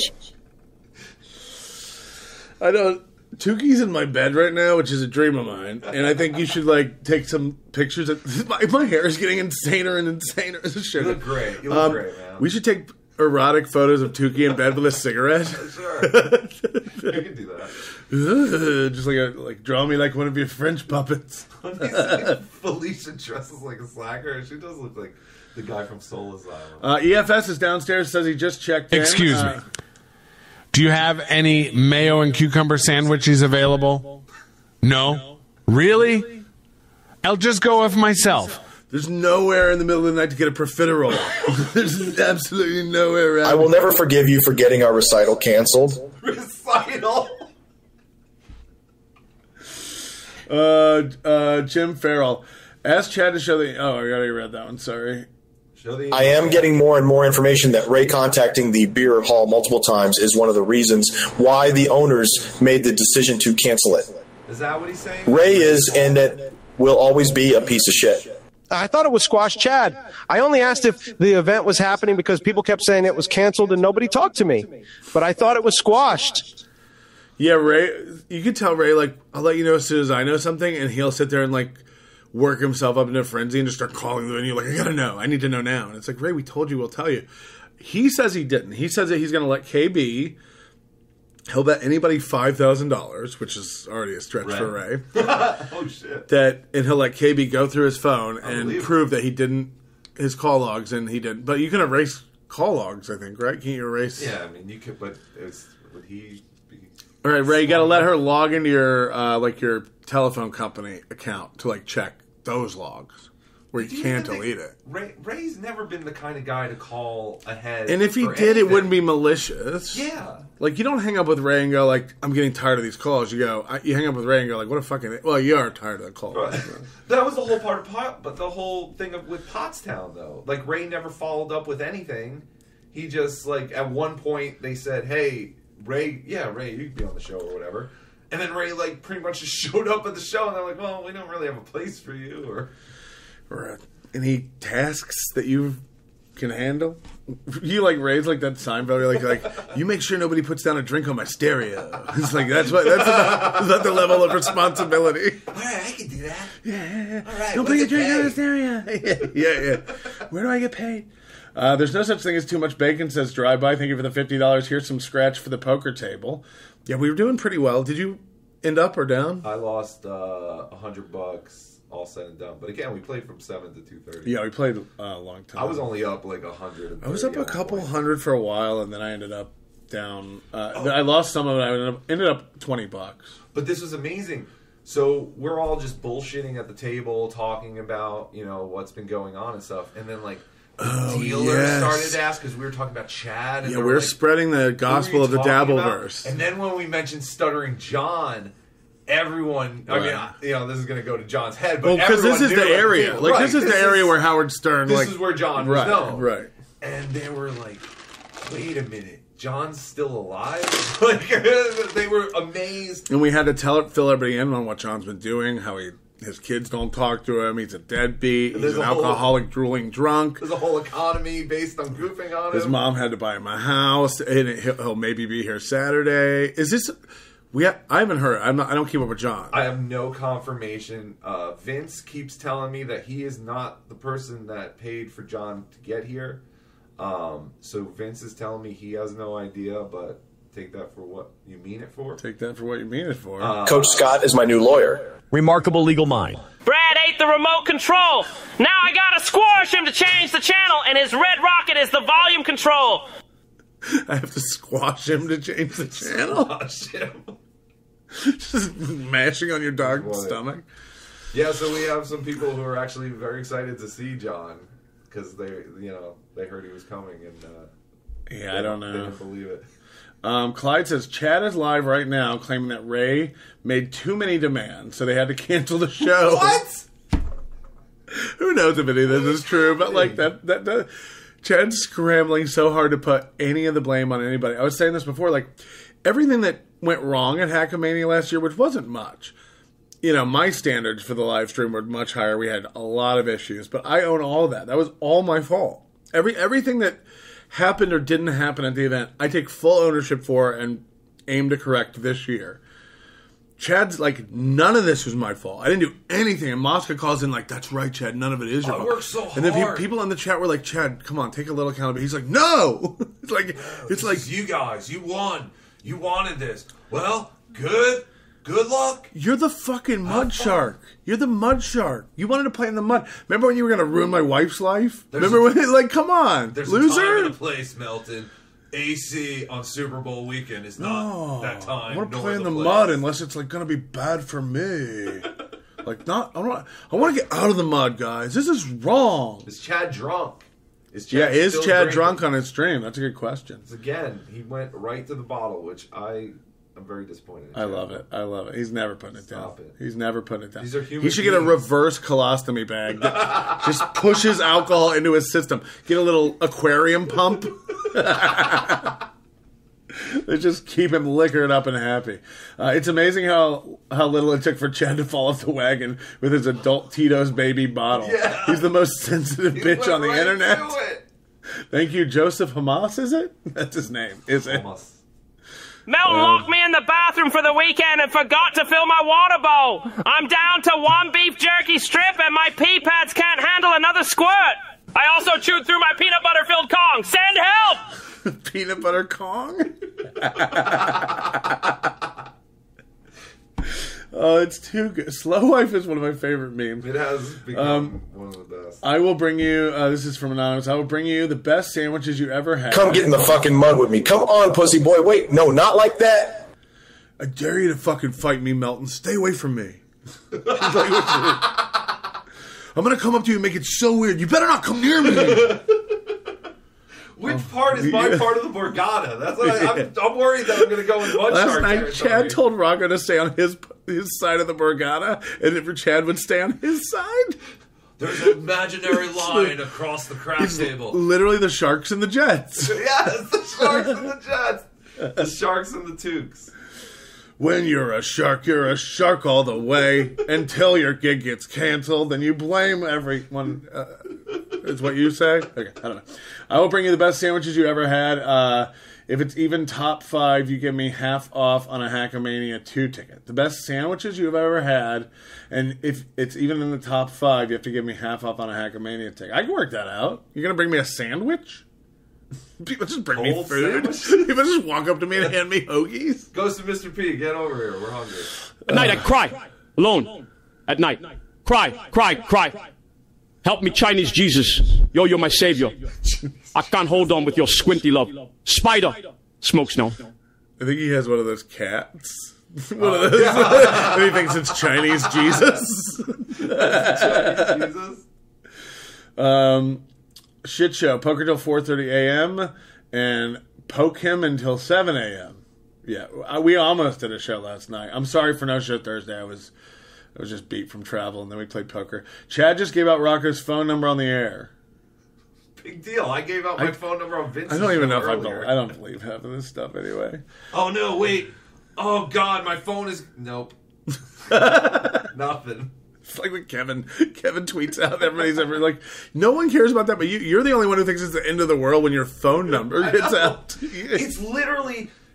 I don't. Tuki's in my bed right now, which is a dream of mine, and I think you should like take some pictures. My hair is getting insaner and insaner. You look great. You look great, man. We should take erotic photos of Tuki in bed with a cigarette. Sure, you can do that. Just like draw me like one of your French puppets. Felicia dresses like a slacker. She does look like the guy from Soul Asylum. EFS is downstairs. Says he just checked in. Excuse me. Do you have any mayo and cucumber sandwiches available? No? Really? I'll just go with myself. There's nowhere in the middle of the night to get a profiterole. There's absolutely nowhere around. I will never forgive you for getting our recital canceled. Recital? Jim Farrell. Ask Chad to show the... Oh, I already read that one. Sorry. I am getting more and more information that Ray contacting the beer hall multiple times is one of the reasons why the owners made the decision to cancel it. Is that what he's saying? Ray is, and it will always be, a piece of shit. I thought it was squashed, Chad. I only asked if the event was happening because people kept saying it was canceled and nobody talked to me. But I thought it was squashed. Yeah, Ray, you could tell Ray, like, I'll let you know as soon as I know something, and he'll sit there and, like, work himself up into a frenzy and just start calling them, and you're like, I gotta know. I need to know now. And it's like, Ray, we told you, we'll tell you. He says he didn't. He says that he's going to let KB, he'll bet anybody $5,000, which is already a stretch for Ray. Oh, shit. And he'll let KB go through his phone and prove that he didn't, his call logs, and he didn't. But you can erase call logs, I think, right? Can't you erase? Yeah, I mean, you could, but would he be... All right, Ray, you got to let her log into your, your telephone company account to, like, check those logs where you can't delete it. Ray's never been the kind of guy to call ahead. And if he did, it wouldn't be malicious. Yeah. Like, you don't hang up with Ray and go, like, I'm getting tired of these calls. You hang up with Ray and go, like, what a fucking... Well, you are tired of the call. Right. That was the whole part of Pot, but the whole thing with Pottstown, though. Like, Ray never followed up with anything. He just, like, at one point, they said, hey, Ray, you can be on the show or whatever. And then Ray, like, pretty much just showed up at the show, and they're like, well, we don't really have a place for you, or any tasks that you can handle. You like Ray's like that Seinfeld, you're like you make sure nobody puts down a drink on my stereo. It's like that's about the level of responsibility. All right, I can do that. Yeah. All right, don't put your drink on the stereo. Yeah. Where do I get paid? There's no such thing as too much bacon, says Drive-By. Thank you for the $50. Here's some scratch for the poker table. Yeah, we were doing pretty well. Did you end up or down? I lost $100, all said and done. But again, we played from 7 to 2:30. Yeah, we played a long time. I was only up like 100. I was up a couple hundred for a while, and then I ended up down. I lost some of it. I ended up $20. But this was amazing. So we're all just bullshitting at the table, talking about what's been going on and stuff, and then like. Dealers started to ask because we were talking about Chad. And we're spreading the gospel of the Dabbleverse. And then when we mentioned Stuttering John, everyone. Right. I mean, this is going to go to John's head. But because this is the area. Like this is the area where Howard Stern. This is where John was known. Right. And they were like, "Wait a minute, John's still alive?" Like they were amazed. And we had to fill everybody in on what John's been doing, how his kids don't talk to him. He's a deadbeat. He's an alcoholic, drooling drunk. There's a whole economy based on goofing on him. His mom had to buy him a house, and he'll maybe be here Saturday. I haven't heard. I don't keep up with John. I have no confirmation. Vince keeps telling me that he is not the person that paid for John to get here. So Vince is telling me he has no idea, but take that for what you mean it for. Take that for what you mean it for. Coach Scott is my new lawyer. Remarkable legal mind. Brad ate the remote control. Now I gotta squash him to change the channel, and his red rocket is the volume control. I have to squash him to change the channel. Squash him. Just mashing on your dog's stomach. Yeah, so we have some people who are actually very excited to see John because they heard he was coming, and I don't know. They didn't believe it. Clyde says Chad is live right now, claiming that Ray made too many demands, so they had to cancel the show. What? Who knows if any of this is true? But like that Chad's scrambling so hard to put any of the blame on anybody. I was saying this before, like everything that went wrong at Hackamania last year, which wasn't much. My standards for the live stream were much higher. We had a lot of issues, but I own all of that. That was all my fault. Everything that happened or didn't happen at the event, I take full ownership for and aim to correct this year. Chad's like, none of this was my fault. I didn't do anything. And Mosca calls in like, that's right, Chad. None of it is your fault. I worked so hard. And then people in the chat were like, Chad, come on, take a little accountability. He's like, no. It's like you guys, you won. You wanted this. Well, good luck. You're the fucking mud shark. You're the mud shark. You wanted to play in the mud. Remember when you were going to ruin my wife's life? Remember when, come on, there's loser? There's a time and a place, Melton. AC on Super Bowl weekend is not that time. I want to play in the mud unless it's like going to be bad for me. I want to get out of the mud, guys. This is wrong. Is Chad drunk? Is Chad drunk on his stream? That's a good question. Again, he went right to the bottle, which I'm very disappointed in. I love it. He's never putting it down. He's never putting it down. These are human He should get a reverse colostomy bag that just pushes alcohol into his system. Get a little aquarium pump. They just keep him liquored up and happy. It's amazing how little it took for Chad to fall off the wagon with his adult Tito's baby bottle. Yeah. He's the most sensitive bitch on the internet. Thank you, Joseph Hamas, is it? That's his name, is it? Hamas. Melton locked me in the bathroom for the weekend and forgot to fill my water bowl. I'm down to one beef jerky strip and my pee pads can't handle another squirt. I also chewed through my peanut butter filled Kong. Send help! Peanut butter Kong? Oh, it's too good. Slow Life is one of my favorite memes. It has become one of the best. I will bring you, this is from Anonymous, I will bring you the best sandwiches you ever had. Come get in the fucking mud with me. Come on, pussy boy. Wait, no, not like that. I dare you to fucking fight me, Melton. Stay away from me. I'm going to come up to you and make it so weird. You better not come near me. Which part is my part of the Borgata? That's what I'm worried that I'm going to go in mud Last shark night, territory. Chad told Rocco to stay on his side of the Borgata, and if Chad would stay on his side. There's an imaginary line across the craft table. Literally the Sharks and the Jets. Yes, the Sharks and the Jets. The Sharks and the Tukes. When you're a shark all the way until your gig gets canceled, and you blame everyone. Is what you say? Okay, I don't know. I will bring you the best sandwiches you ever had. If it's even top 5, you give me half off on a Hackamania 2 ticket. The best sandwiches you've ever had, and if it's even in the top 5, you have to give me half off on a Hackamania ticket. I can work that out. You're going to bring me a sandwich? People just bring me food. People just walk up to me and hand me hoagies. Goes to Mr. P. Get over here. We're hungry. At night, I cry. Alone. At night. Cry. Help me, Chinese Jesus. You're my savior. I can't hold on with your squinty love. Spider. Smoke snow. I think he has one of those cats. One of those. And he thinks it's Chinese Jesus. Chinese Jesus? Shit show. Poker till 4:30 a.m. and poke him until 7 a.m. Yeah, we almost did a show last night. I'm sorry for no show Thursday. I was just beat from travel, and then we played poker. Chad just gave out Rocco's phone number on the air. Big deal. I gave out my phone number on Vince's I don't even know if earlier. I don't believe half of this stuff anyway. Oh, no, wait. Oh, God, my phone is... Nope. Nothing. It's like when Kevin tweets out, everybody's like, no one cares about that, but you're the only one who thinks it's the end of the world when your phone number gets out. It's literally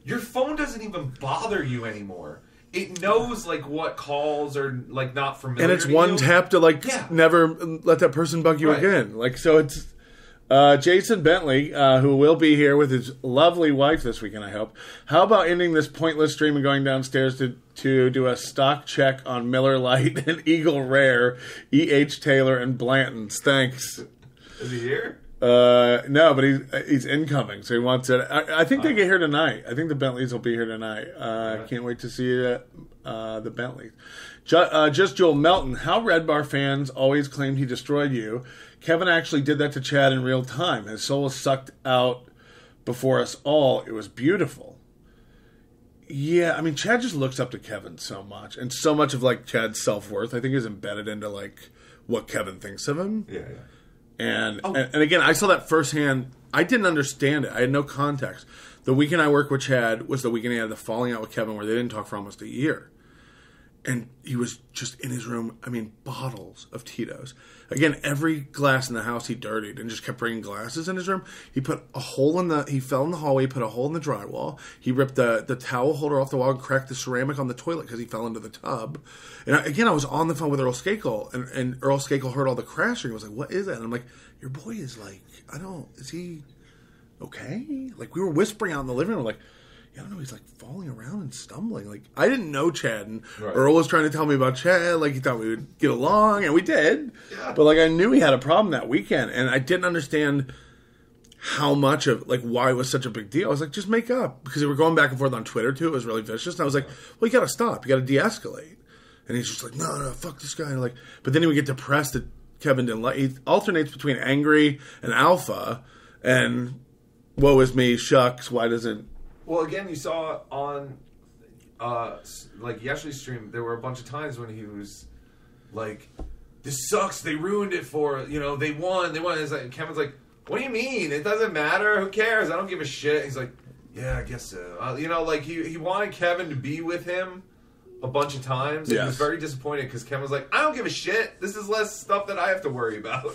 Your phone doesn't even bother you anymore. It knows like what calls are like not familiar. And it's to one you. tap to like never let that person bug you Right. again. Like so, it's Jason Bentley, who will be here with his lovely wife this weekend. I hope. How about ending this pointless stream and going downstairs to do a stock check on Miller Lite and Eagle Rare, E.H. Taylor and Blanton's? Thanks. Is he here? No, but he's incoming, so he wants it. I think they get here tonight. I think the Bentleys will be here tonight. Can't wait to see the Bentleys. Just Joel Melton. How Red Bar fans always claimed he destroyed you. Kevin actually did that to Chad in real time. His soul was sucked out before us all. It was beautiful. Yeah, I mean, Chad just looks up to Kevin so much, and so much of like Chad's self-worth, I think, is embedded into like what Kevin thinks of him. Yeah. And again, I saw that firsthand. I didn't understand it. I had no context. The weekend I worked with Chad was the weekend he had the falling out with Kevin where they didn't talk for almost a year. And he was just in his room, I mean, bottles of Tito's. Again, every glass in the house he dirtied and just kept bringing glasses in his room. He put a hole he fell in the hallway, put a hole in the drywall. He ripped the towel holder off the wall and cracked the ceramic on the toilet because he fell into the tub. And I was on the phone with Earl Skakel, and Earl Skakel heard all the crashing. He was like, what is that? And I'm like, your boy is like, is he okay? Like, we were whispering out in the living room, like, I don't know, he's like falling around and stumbling. Like, I didn't know Chad, and Earl was trying to tell me about Chad. Like, he thought we would get along, and we did. Yeah. But like, I knew he had a problem that weekend, and I didn't understand how much of like why it was such a big deal. I was like, just make up, because they were going back and forth on Twitter too. It was really vicious, and I was like, well, you got to stop, you got to de-escalate. And he's just like, no, fuck this guy. And like, but then he would get depressed that Kevin didn't like. He alternates between angry and alpha, and woe is me, shucks. Why doesn't? Well, again, you saw on like yesterday's stream, there were a bunch of times when he was like, "This sucks. They ruined it for they won. They won." It's like Kevin's like, "What do you mean? It doesn't matter. Who cares? I don't give a shit." He's like, "Yeah, I guess so." Like he wanted Kevin to be with him a bunch of times. And he was very disappointed because Kevin was like, "I don't give a shit. This is less stuff that I have to worry about."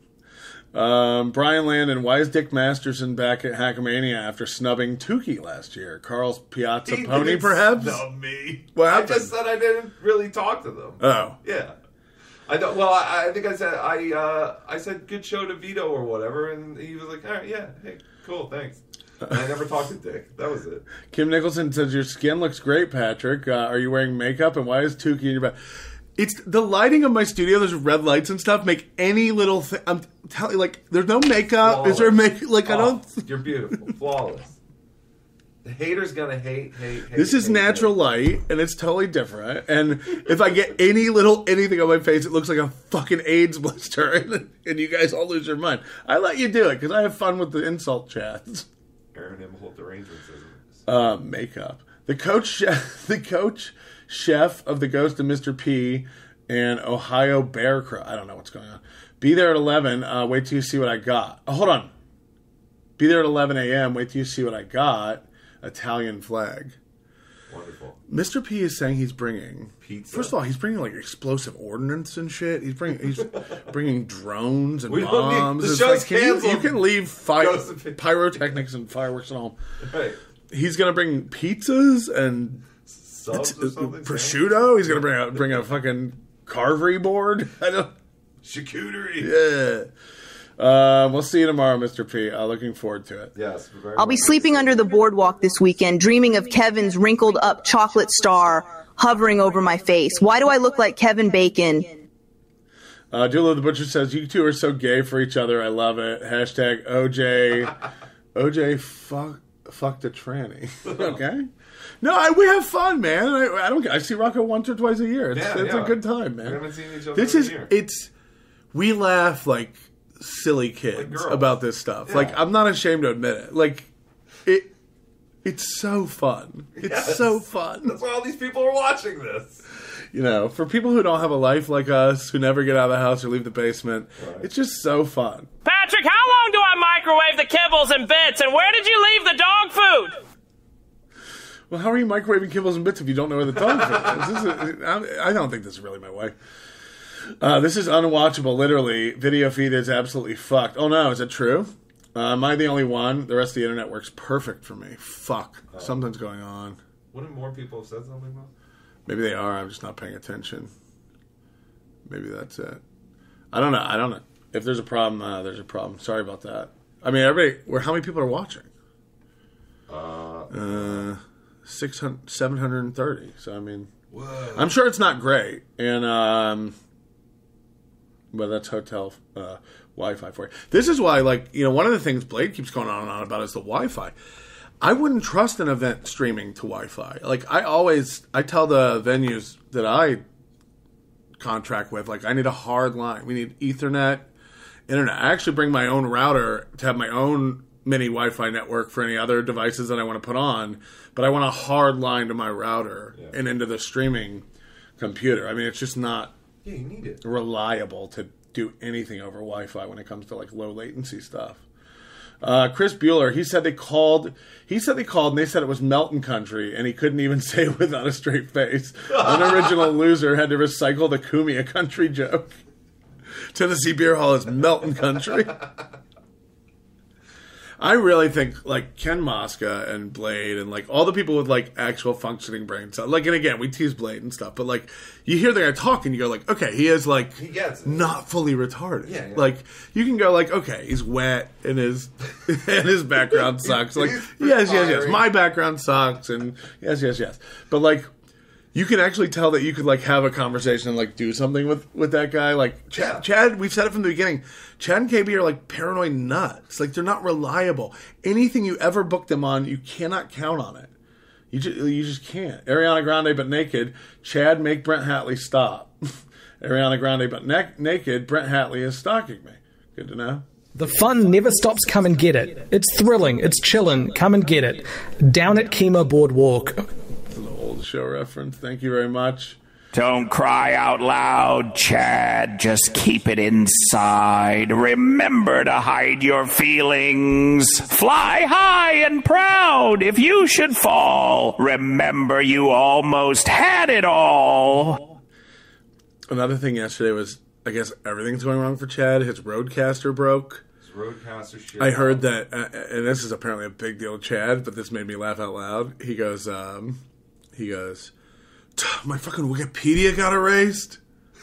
Brian Landon, why is Dick Masterson back at Hackamania after snubbing Tukey last year? Carl's Piazza Pony, perhaps? Snub me. What happened? I just said I didn't really talk to them. Oh. Yeah. I don't. Well, I think I said I said good show to Vito or whatever, and he was like, all right, yeah, hey, cool, thanks. And I never talked to Dick. That was it. Kim Nicholson says, your skin looks great, Patrick. Are you wearing makeup? And why is Tukey in your back? It's the lighting of my studio. There's red lights and stuff. Make any little thing. I'm telling you, like, there's no makeup. Flawless. Is there makeup? Like, I don't. You're beautiful, flawless. The hater's gonna hate. This is natural light, and it's totally different. And if I get any little anything on my face, it looks like a fucking AIDS blister, and you guys all lose your mind. I let you do it because I have fun with the insult chats. Aaron Imholt arrangements, isn't it? Makeup. The coach chef of the Ghost of Mr. P and Ohio Bear Crow. I don't know what's going on. Be there at 11. Wait till you see what I got. Oh, hold on. Be there at 11 a.m. Wait till you see what I got. Italian flag. Wonderful. Mr. P is saying he's bringing pizza. First of all, he's bringing like explosive ordnance and shit. He's bringing drones and We don't bombs. need- the It's show's like, canceled. you can leave pyrotechnics and fireworks at home. Right. He's gonna bring pizzas and Subs or something, prosciutto. He's gonna bring a fucking carvery board. I don't. Charcuterie. Yeah. We'll see you tomorrow, Mr. P. Looking forward to it. Yes. I'll be sleeping under the boardwalk this weekend, dreaming of Kevin's wrinkled up chocolate star hovering over my face. Why do I look like Kevin Bacon? Dula the Butcher says, you two are so gay for each other. I love it. Hashtag OJ fucked a tranny. Okay. No, we have fun, man. I don't. I see Rocco once or twice a year. It's a good time, man. We haven't seen each other in a year. We laugh like silly kids about this stuff. Yeah. Like, I'm not ashamed to admit it. Like, it's so fun. It's so fun. That's why all these people are watching this. You know, for people who don't have a life like us, who never get out of the house or leave the basement, it's just so fun. Patrick, how long do I microwave the kibbles and bits, and where did you leave the dog food? Well, how are you microwaving kibbles and bits if you don't know where the dog food is? I don't think this is really my way. This is unwatchable, literally. Video feed is absolutely fucked. Oh no, is it true? Am I the only one? The rest of the internet works perfect for me. Fuck. Something's going on. Wouldn't more people have said something though? Maybe they are. I'm just not paying attention. Maybe that's it. I don't know. If there's a problem, there's a problem. Sorry about that. I mean, how many people are watching? 730. So, I mean, whoa. I'm sure it's not great. And, but that's hotel Wi-Fi for you. This is why, one of the things Blade keeps going on and on about is the Wi-Fi. I wouldn't trust an event streaming to Wi-Fi. I tell the venues that I contract with, I need a hard line. We need Ethernet, internet. I actually bring my own router to have my own mini Wi-Fi network for any other devices that I want to put on, but I want a hard line to my router and into the streaming computer. I mean, it's just not you need it. reliable to do anything over Wi-Fi when it comes to low latency stuff. Chris Bueller, he said they called and they said it was Melton Country, and he couldn't even say it without a straight face. Unoriginal loser had to recycle the Cumia Country joke. Tennessee Beer Hall is Melton Country. I really think Ken Mosca and Blade and all the people with actual functioning brains. And again, we tease Blade and stuff, but you hear the guy talk and you go okay, he is he gets it. Not fully retarded. Yeah. You can go okay, he's wet and his background sucks. Yes. My background sucks and yes. But you can actually tell that you could have a conversation and do something with that guy. Chad, we've said it from the beginning. Chad and KB are paranoid nuts. They're not reliable. Anything you ever book them on, you cannot count on it. You just can't. Ariana Grande but naked. Chad, make Brent Hatley stop. Ariana Grande but naked. Brent Hatley is stalking me. Good to know. The fun never stops. Come and get it. It's thrilling. It's chillin'. Come and get it. Down at Kemah Boardwalk. An old show reference. Thank you very much. Don't cry out loud, Chad. Just keep it inside. Remember to hide your feelings. Fly high and proud. If you should fall, remember you almost had it all. Another thing yesterday was, I guess everything's going wrong for Chad. His Rodecaster broke. Rodecaster shit. I heard that, and this is apparently a big deal to Chad, but this made me laugh out loud. He goes, my fucking Wikipedia got erased.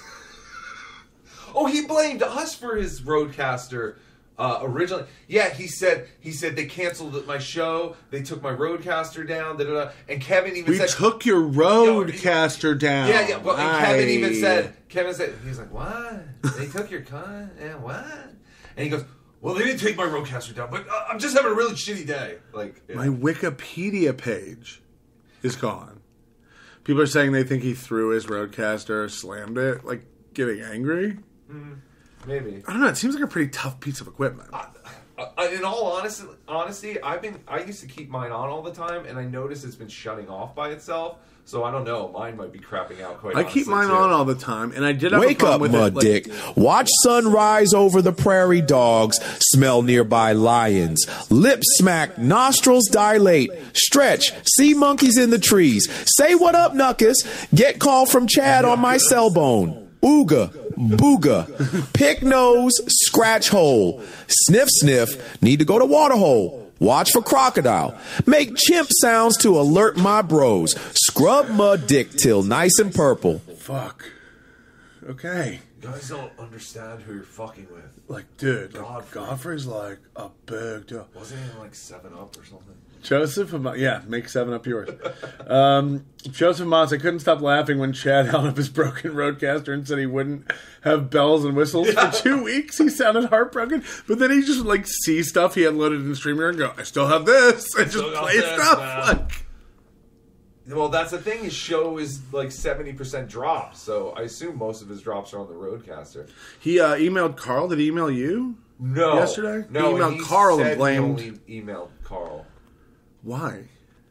Oh, he blamed us for his Rodecaster originally. Yeah, he said they canceled my show. They took my Rodecaster down. Da, da, da. And Kevin even said, we took your Rodecaster down. Yeah. Well, and Kevin even said, he's like, what? They took your con? Yeah, what? And he goes, well, they didn't take my Rodecaster down, but I'm just having a really shitty day. My Wikipedia page is gone. People are saying they think he threw his Rodecaster, slammed it, getting angry. Maybe. I don't know. It seems like a pretty tough piece of equipment. In all honesty, I used to keep mine on all the time, and I noticed it's been shutting off by itself. So I don't know. Mine might be crapping out quite. I keep mine on all the time, and I did have Wake a up, problem mud with it. dick. Watch sunrise over the prairie dogs. Smell nearby lions. Lips smack. Nostrils dilate. Stretch. See monkeys in the trees. Say what up, Knuckus. Get call from Chad on my cell bone. Ooga. Booga. Pick nose. Scratch hole. Sniff sniff. Need to go to water hole. Watch for crocodile. Make chimp sounds to alert my bros. Scrub mud dick till nice and purple. Fuck. Okay. You guys don't understand who you're fucking with. Dude, Godfrey's a big deal. Wasn't he in 7-Up or something? Joseph, make 7-Up yours. Joseph Moss, I couldn't stop laughing when Chad held up his broken Rodecaster and said he wouldn't have bells and whistles for 2 weeks. He sounded heartbroken, but then he just see stuff he had loaded in Streamer and go, I still have this, and just play stuff. Well, that's the thing. His show is 70% dropped, so I assume most of his drops are on the Rodecaster. He emailed Carl. Did he email you? No. Yesterday? No, he emailed Carl and blamed. He only emailed Carl. Why?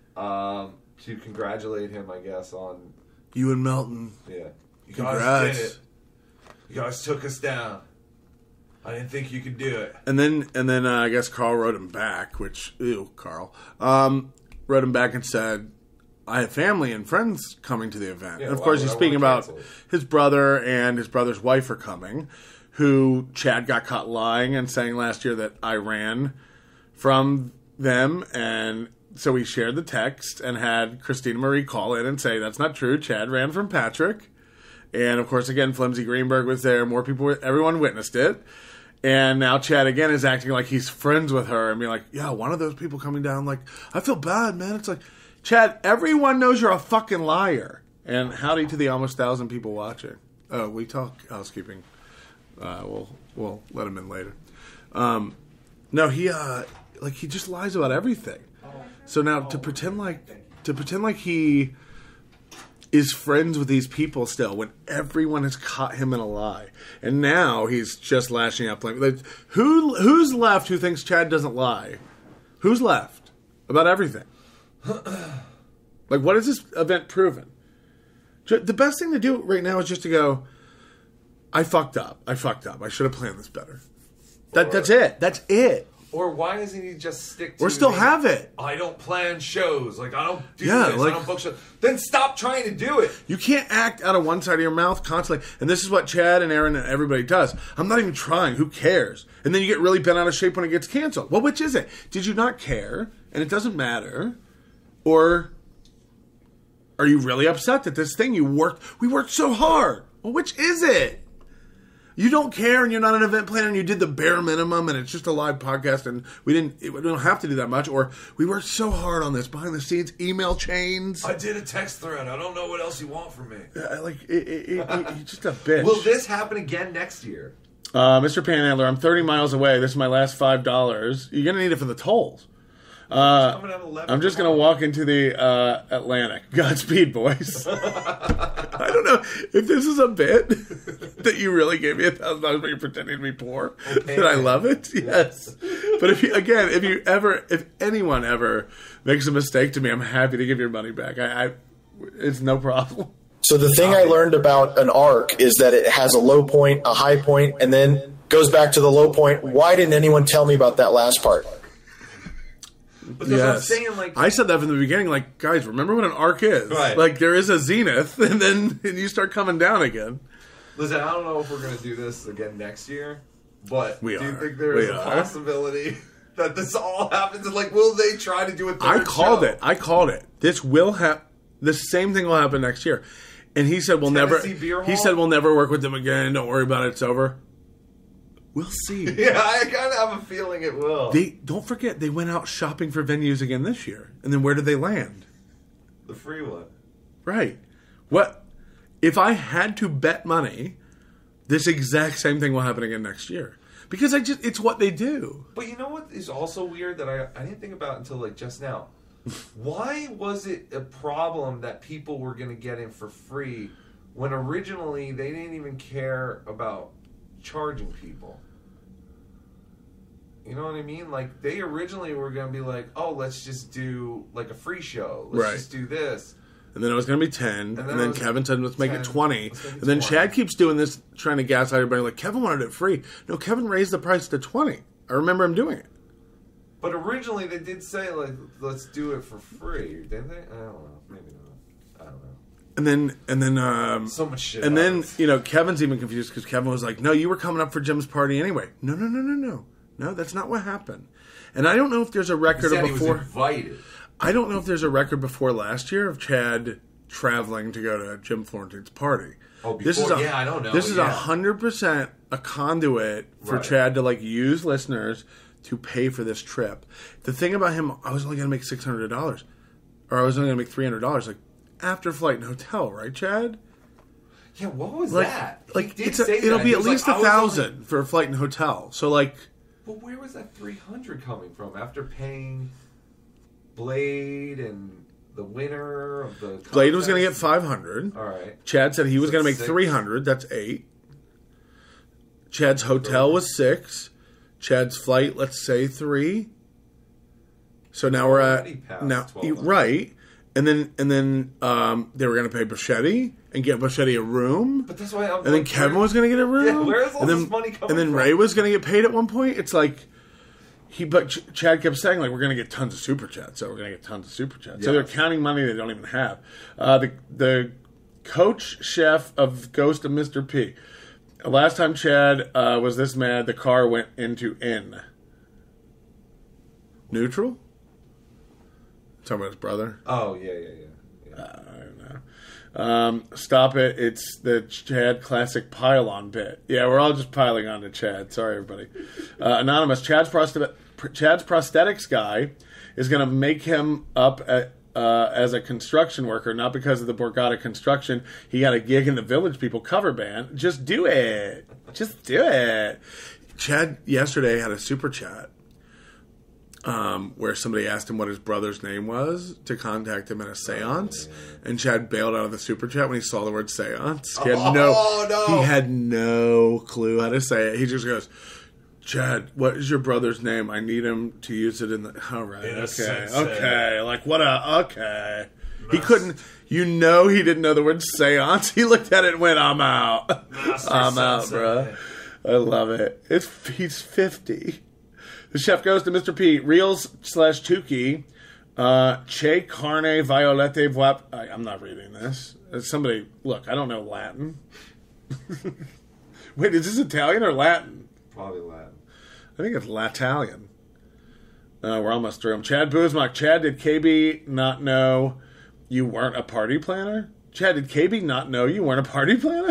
To congratulate him, I guess, on you and Melton. Yeah. You Congrats. guys did it. You guys took us down. I didn't think you could do it. And then I guess Carl wrote him back, which Carl wrote him back and said, I have family and friends coming to the event. Yeah, and of course, he's speaking about his brother and his brother's wife are coming, who Chad got caught lying and saying last year that Iran from them, and so we shared the text and had Christina Marie call in and say, that's not true. Chad ran from Patrick. And, of course, again, Flimsy Greenberg was there. More people, everyone witnessed it. And now Chad, again, is acting like he's friends with her and being like, yeah, one of those people coming down, like, I feel bad, man. It's like, Chad, everyone knows you're a fucking liar. And howdy to the almost 1,000 people watching. Oh, we talk housekeeping. We'll let him in later. No, he just lies about everything. So now to pretend like he is friends with these people still when everyone has caught him in a lie, and now he's just lashing out. Like, who's left who thinks Chad doesn't lie? Who's left about everything? Like, what has this event proven? The best thing to do right now is just to go, I fucked up. I should have planned this better. That's it. That's it. Or why doesn't he just stick to... Or still have it. I don't plan shows. Like, I don't do this. I don't book shows. Then stop trying to do it. You can't act out of one side of your mouth constantly. And this is what Chad and Aaron and everybody does. I'm not even trying. Who cares? And then you get really bent out of shape when it gets canceled. Well, which is it? Did you not care? And it doesn't matter. Or are you really upset that this thing we worked so hard? Well, which is it? You don't care and you're not an event planner and you did the bare minimum and it's just a live podcast and we don't have to do that much, or we worked so hard on this behind the scenes, email chains. I did a text thread. I don't know what else you want from me. You're just a bitch. Will this happen again next year? Mr. Panhandler, I'm 30 miles away. This is my last $5. You're going to need it for the tolls. I'm just going to walk into the Atlantic. Godspeed, boys. I don't know if this is a bit that you really gave me $1,000, but you're pretending to be poor. Okay. That I love it. Yes. But if anyone ever makes a mistake to me, I'm happy to give your money back. It's no problem. So the thing I learned about an arc is that it has a low point, a high point, and then goes back to the low point. Why didn't anyone tell me about that last part? But that's what I'm saying, I said that from the beginning, like, guys, remember what an arc is. Right. Like, there is a zenith, and then you start coming down again. Listen, I don't know if we're going to do this again next year, but do you think there We is a are. possibility that this all happens? And, like, will they try to do a third I called show? I called it. This will happen. The same thing will happen next year. And he said we'll never. Beer Hall? He said we'll never work with them again. Don't worry about it. It's over. We'll see. Yeah, I kind of have a feeling it will. Don't forget they went out shopping for venues again this year, and then where did they land? The free one. Right. What if I had to bet money? This exact same thing will happen again next year because it's what they do. But you know what is also weird that I didn't think about until like just now. Why was it a problem that people were going to get in for free when originally they didn't even care about charging people? You know what I mean? Like, they originally were going to be like, oh, let's just do like a free show. Let's just do this. And then it was going to be 10. And then Kevin said, let's make it 20. Make it and then 20. Chad keeps doing this, trying to gas everybody. Like, Kevin wanted it free. No, Kevin raised the price to 20. I remember him doing it. But originally they did say, like, let's do it for free. Didn't they? I don't know. Maybe not. I don't know. And then so much shit. And then, Kevin's even confused because Kevin was like, no, you were coming up for Jim's party anyway. No, that's not what happened. And I don't know if there's a record of before. He was invited. I don't know if there's a record before last year of Chad traveling to go to Jim Florentine's party. Oh, before? I don't know. This is 100% a conduit for Chad to use listeners to pay for this trip. The thing about him, I was only going to make $600, or I was only going to make $300, like after flight and hotel, right, Chad? Yeah, what was that? It'll be at least $1,000 for a flight and hotel. So But where was that $300 coming from after paying Blade and the winner of the contest? Blade was going to get $500. All right. Chad said he was going to make $300. That's $8. Chad's hotel was $6. Chad's flight, let's say $3. So now we're at right, and then they were going to pay Bichetti and get Bichetti a room. But that's why. And then Kevin was going to get a room. Yeah, where's all this money coming from? And then Ray was going to get paid at one point. It's like Chad kept saying we're going to get tons of super chats, so we're going to get tons of super chats. So they're counting money they don't even have. The coach chef of Ghost of Mr. P. Last time Chad was this mad, the car went into N. Neutral? Talking about his brother? Oh, yeah. I don't know. Stop it. It's the Chad classic pile-on bit. Yeah, we're all just piling on to Chad. Sorry, everybody. Anonymous, Chad's prosthetics guy is going to make him up as a construction worker, not because of the Borgata construction. He got a gig in the Village People cover band. Just do it. Just do it. Chad yesterday had a super chat where somebody asked him what his brother's name was to contact him at a seance, and Chad bailed out of the super chat when he saw the word seance. He had no clue how to say it. He just goes, Chad, what is your brother's name? I need him to use it in the... All right, okay. Like, what a... Okay. He couldn't... You know he didn't know the word seance. He looked at it and went, I'm out. I'm out, bro. I love it. He's 50. The chef goes to Mr. P. Reels/Tukey. Che carne violette voip. I'm not reading this. Somebody... Look, I don't know Latin. Wait, is this Italian or Latin? Probably Latin. I think it's Latalian. We're almost through them. Chad Boozmock. Chad, did KB not know you weren't a party planner? Chad, did KB not know you weren't a party planner?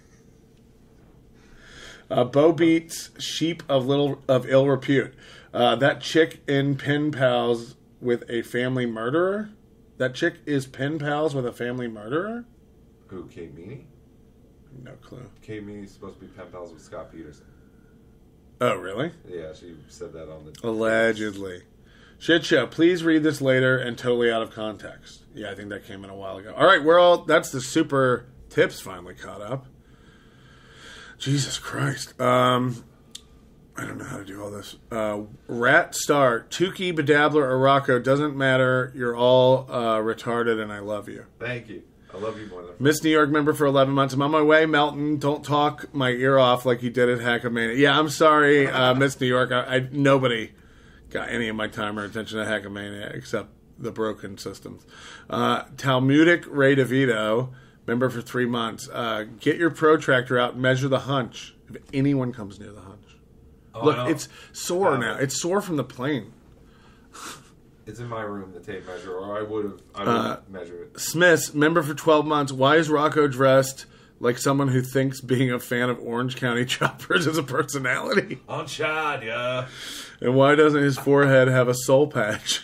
Bo Beats, sheep of ill repute. That chick in pen pals with a family murderer? That chick is pen pals with a family murderer? Who, Kate Meany? No clue. Kate Meany's supposed to be pen pals with Scott Peterson. Oh, really? Yeah, she said that on the... Allegedly. Shit show. Please read this later and totally out of context. Yeah, I think that came in a while ago. All right, that's the super tips finally caught up. Jesus Christ. I don't know how to do all this. Rat Star, Tukey, Bedabbler, or Rocco, doesn't matter. You're all retarded and I love you. Thank you. I love you more than... Miss New York member for 11 months. I'm on my way, Melton. Don't talk my ear off like you did at Hackamania. Yeah, I'm sorry, Miss New York. Nobody got any of my time or attention at Hackamania except the broken systems. Talmudic Ray DeVito, member for 3 months. Get your protractor out and measure the hunch if anyone comes near the hunch. Look, it's sore now. It's sore from the plane. It's in my room, the tape measure, or I would measure it. Smiths, member for 12 months. Why is Rocco dressed like someone who thinks being a fan of Orange County Choppers is a personality? On Chad, yeah. And why doesn't his forehead have a soul patch?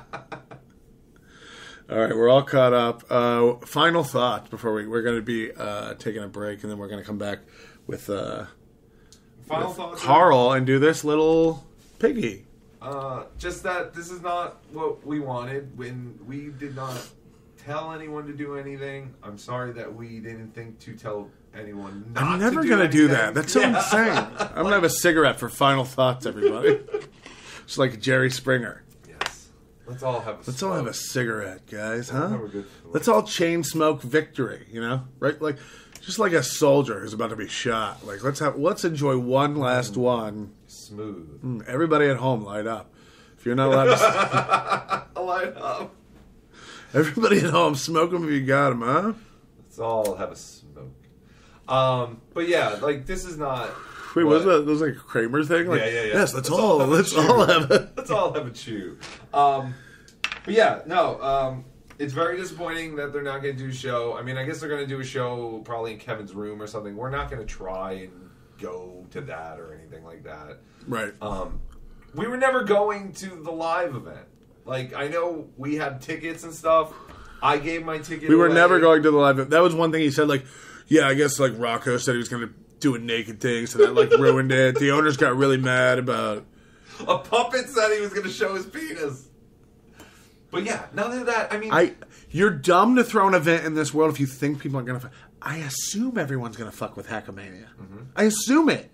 All right, we're all caught up. Final thoughts before we're going to be taking a break, and then we're going to come back with, Final thoughts, Carl and do this little piggy. Just that this is not what we wanted. When we did not tell anyone to do anything, I'm sorry that we didn't think to tell anyone not I'm never to going to do anything. that. That's so insane. I'm going to have a cigarette for final thoughts, everybody. It's like Jerry Springer. Yes. Let's all have a cigarette, guys, huh? Let's all chain smoke victory, right? Like, just like a soldier who's about to be shot. Like, let's enjoy one last one. Smooth. Everybody at home, light up. If you're not allowed to... Light up. Everybody at home, smoke them if you got them, huh? Let's all have a smoke. But yeah, like, this is not... Wait, was that like a Kramer thing? Like, yeah. Yes, let's all have it. Let's all have a chew. But yeah, no, it's very disappointing that they're not going to do a show. I mean, I guess they're going to do a show probably in Kevin's room or something. We're not going to try and go to that or anything like that. Right. We were never going to the live event. Like, I know we had tickets and stuff. I gave my ticket We were away. never going to the live event. That was one thing he said, like, yeah, I guess, like, Rocco said he was going to do a naked thing, so that, like, ruined it. The owners got really mad about... A puppet said he was going to show his penis. But yeah, none of that, I mean... You're dumb to throw an event in this world if you think people are going to... I assume everyone's going to fuck with Hackamania. Mm-hmm. I assume it.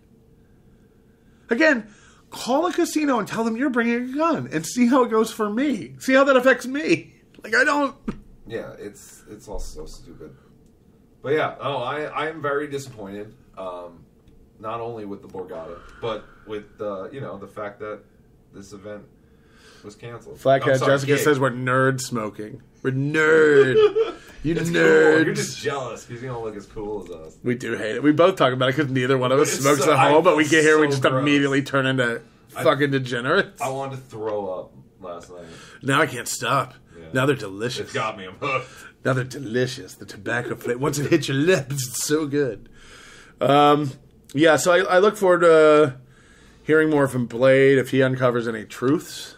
Again, call a casino and tell them you're bringing a gun and see how it goes for me. See how that affects me. Like, I don't... Yeah, it's all so stupid. But yeah, I am very disappointed. Not only with the Borgata, but with the fact that this event was canceled. Flathead Jessica says we're nerd smoking. We're nerd. You it's nerds. Cool. You're just jealous because you don't look as cool as us. We do hate it. We both talk about it because neither one of us smokes at home, but we get here, we just immediately turn into Fucking degenerates. I wanted to throw up last night. Now I can't stop. Yeah. Now they're delicious. It's got me. I'm hooked. Now they're delicious. The tobacco flavor. Once it hits your lips, it's so good. Yeah, so I look forward to hearing more from Blade if he uncovers any truths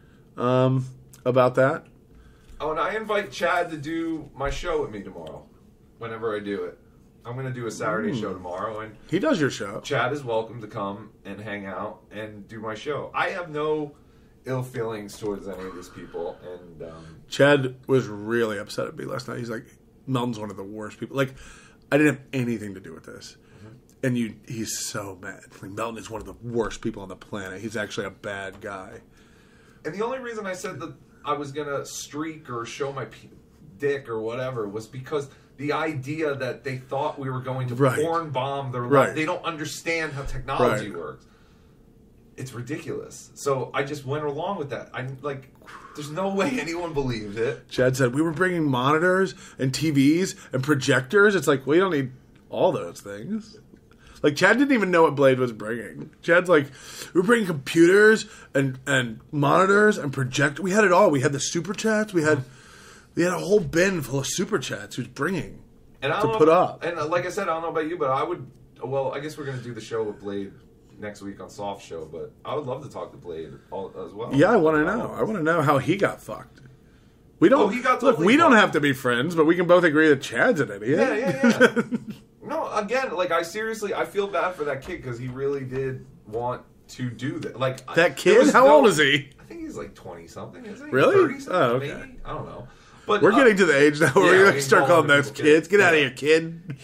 about that. Oh, and I invite Chad to do my show with me tomorrow, whenever I do it. I'm going to do a Saturday show tomorrow, and he does your show. Chad is welcome to come and hang out and do my show. I have no ill feelings towards any of these people, and Chad was really upset at me last night. He's like, Melton's one of the worst people. Like, I didn't have anything to do with this. And he's so mad. Like, Melton is one of the worst people on the planet. He's actually a bad guy. And the only reason I said that I was going to streak or show my dick or whatever was because the idea that they thought we were going to porn bomb their life. They don't understand how technology works. It's ridiculous. So I just went along with that. I'm like, there's no way anyone believed it. Chad said, we were bringing monitors and TVs and projectors. It's like, well, you don't need all those things. Like, Chad didn't even know what Blade was bringing. Chad's like, we were bringing computers and monitors and projectors. We had it all. We had the super chats. We had a whole bin full of super chats he was bringing to put up. And like I said, I don't know about you, but I would. Well, I guess we're going to do the show with Blade next week on Soft Show, but I would love to talk to Blade as well. Yeah, I want to know. I want to know how he got fucked. We don't he got look. totally We don't fucked. have to be friends, but we can both agree that Chad's an idiot. Yeah. No, again, like I feel bad for that kid because he really did want to do that. Like that kid, how old is he? I think he's like 20 something. Isn't he? Really? 30 something, Oh, okay. maybe? I don't know. But we're getting to the age now where we start calling those people kids. Get out of here, kid.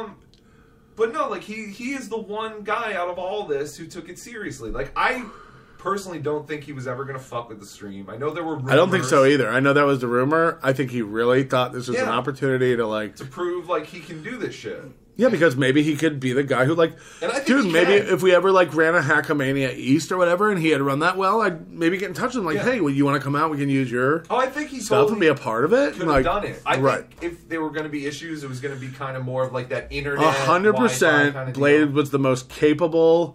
But no, like he is the one guy out of all this who took it seriously. Like I personally don't think he was ever going to fuck with the stream. I know there were rumors. I don't think so either. I know that was the rumor. I think he really thought this was an opportunity to prove like he can do this shit. Yeah, because maybe he could be the guy who And I think dude, he maybe can. if we ever ran a Hackamania East or whatever, and he had run that well, I'd maybe get in touch with him. Hey, well, you want to come out? We can use your I think he stuff and be a part of it. Could have done it. I think if there were going to be issues, it was going to be kind of more of like that internet. 100%. Blade was the most capable,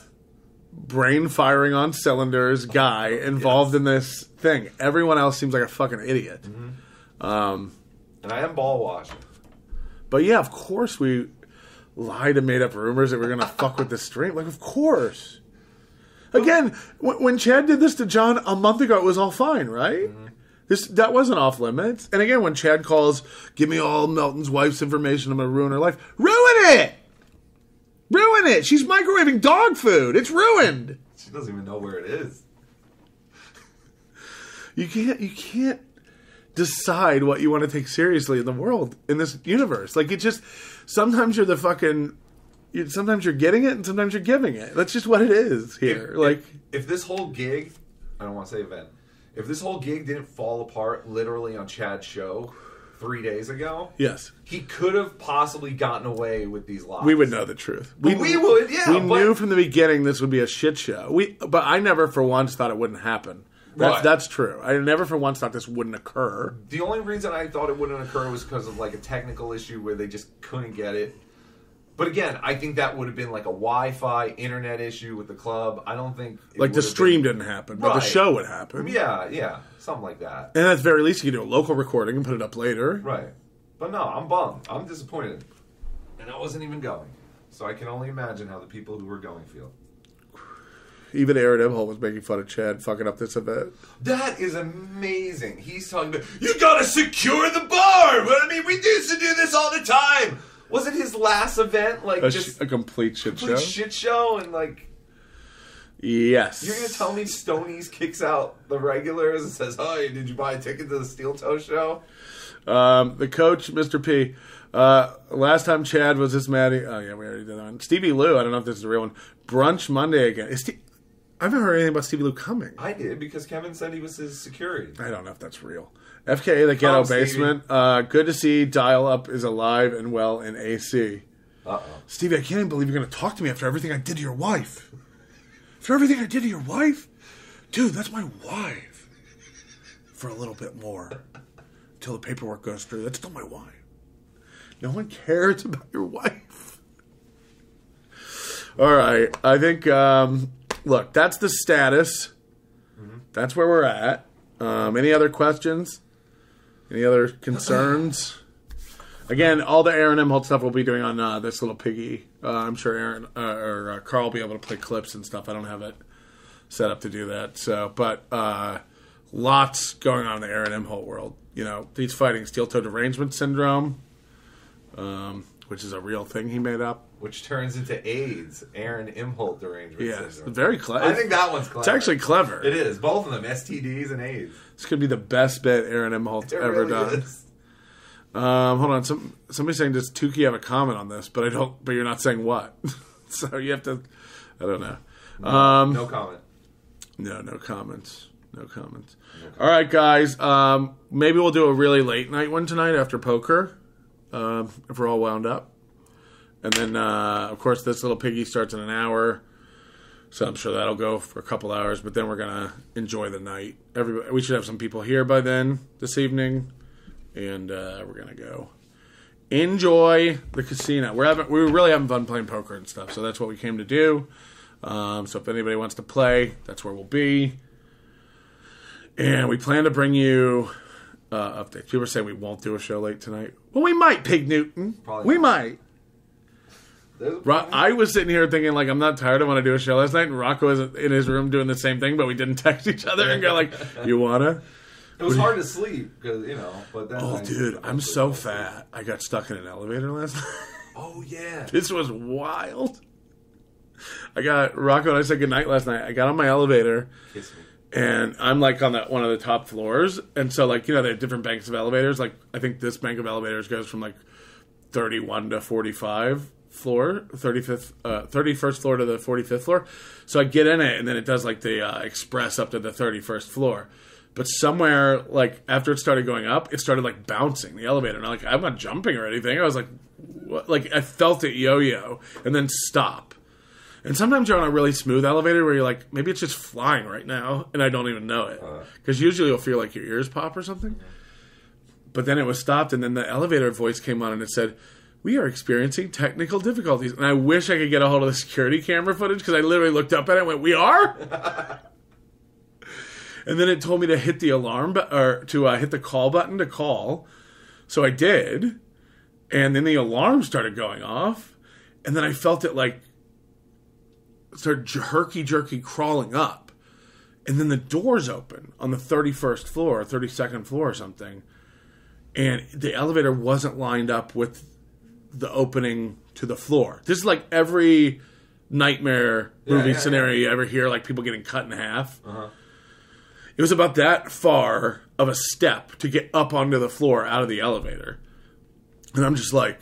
brain firing on cylinders guy involved in this thing. Everyone else seems like a fucking idiot. And I am ball watching. But yeah, of course we lied and made up rumors that we're going to fuck with the stream. Like, of course. Again, when Chad did this to John a month ago, it was all fine, right? That wasn't off limits. And again, when Chad calls, give me all Melton's wife's information, I'm going to ruin her life. Ruin it! Ruin it! She's microwaving dog food. It's ruined. She doesn't even know where it is. You can't decide what you want to take seriously in the world, in this universe. Like, it just, sometimes you're the fucking, sometimes you're getting it and sometimes you're giving it. That's just what it is here. If this whole gig, I don't want to say event, if this whole gig didn't fall apart literally on Chad's show 3 days ago, yes, he could have possibly gotten away with these lies. We would know the truth. We would, yeah. We knew from the beginning this would be a shit show. But I never for once thought it wouldn't happen. That's true. I never for once thought this wouldn't occur. The only reason I thought it wouldn't occur was because of like a technical issue where they just couldn't get it. But again, I think that would have been like a Wi-Fi internet issue with the club. I don't think the stream didn't happen, but the show would happen. Yeah, something like that. And at the very least, you can do a local recording and put it up later. Right. But no, I'm bummed. I'm disappointed, and I wasn't even going. So I can only imagine how the people who were going feel. Even Aaron Emholt was making fun of Chad fucking up this event. That is amazing. He's talking about, you gotta secure the bar. But I mean, we used to do this all the time. Was it his last event? Like just a complete shit show? Shit show and like... Yes. You're gonna tell me Stoney's kicks out the regulars and says, oh, did you buy a ticket to the Steel Toe show? The coach, Mr. P. Last time Chad was this mad. Oh, yeah, we already did that one. Stevie Lou, I don't know if this is the real one. Brunch Monday again. I've never heard anything about Stevie Lou coming. I did, because Kevin said he was his security. I don't know if that's real. FKA, the Ghetto Basement. Good to see Dial Up is alive and well in AC. Uh-oh. Stevie, I can't even believe you're going to talk to me after everything I did to your wife. After everything I did to your wife? Dude, that's my wife. For a little bit more. Until the paperwork goes through. That's still my wife. No one cares about your wife. All right. I think look, that's the status. That's where we're at. Any other questions? Any other concerns? Again, all the Aaron Imholt stuff we'll be doing on this little piggy. I'm sure Aaron or Carl will be able to play clips and stuff. I don't have it set up to do that. So, but lots going on in the Aaron Imholt world. You know, he's fighting steel-toe derangement syndrome, which is a real thing he made up. Which turns into AIDS, Aaron Imholt derangement syndrome. Very clever. I think that one's clever. It's actually clever. It is. Both of them, STDs and AIDS. This could be the best bit Aaron Imholt's ever done. Hold on. Somebody's saying, does Tukey have a comment on this? But you're not saying what. So you have to, I don't know. No comment. No comments. No comments. All right, guys. Maybe we'll do a really late night one tonight after poker, if we're all wound up. And then, of course, this little piggy starts in an hour. So I'm sure that'll go for a couple hours. But then we're going to enjoy the night. We should have some people here by then, this evening. And we're going to go enjoy the casino. We're really having fun playing poker and stuff. So that's what we came to do. So if anybody wants to play, that's where we'll be. And we plan to bring you updates. People say we won't do a show late tonight. Well, we might, Pig Newton. We might. I was sitting here thinking, like, I'm not tired. I want to do a show last night. And Rocco was in his room doing the same thing, but we didn't text each other and go like, you want to? It was hard to sleep because, you know. But then dude, I'm so fat. I got stuck in an elevator last night. Oh, yeah. This was wild. Rocco and I said goodnight last night. I got on my elevator. Kiss me. And I'm like on one of the top floors. And so, like, you know, they have different banks of elevators. Like, I think this bank of elevators goes from like 31 to 45 floor, 31st floor to the 45th floor. So I get in it, and then it does like the express up to the 31st floor. But somewhere, like, after it started going up, it started like bouncing the elevator. And I'm not jumping or anything. I was like, what? Like, I felt it yo-yo and then stop. And sometimes you're on a really smooth elevator where you're like, maybe it's just flying right now, and I don't even know it. Because usually you'll feel like your ears pop or something. But then it was stopped, and then the elevator voice came on, and it said, we are experiencing technical difficulties. And I wish I could get a hold of the security camera footage, because I literally looked up at it and went, we are? And then it told me to hit the alarm, or to hit the call button to call. So I did. And then the alarm started going off. And then I felt it like start herky-jerky crawling up. And then the doors open on the 31st floor, or 32nd floor or something. And the elevator wasn't lined up with the opening to the floor. This is like every nightmare movie scenario you ever hear, like people getting cut in half. It was about that far of a step to get up onto the floor out of the elevator. And I'm just like,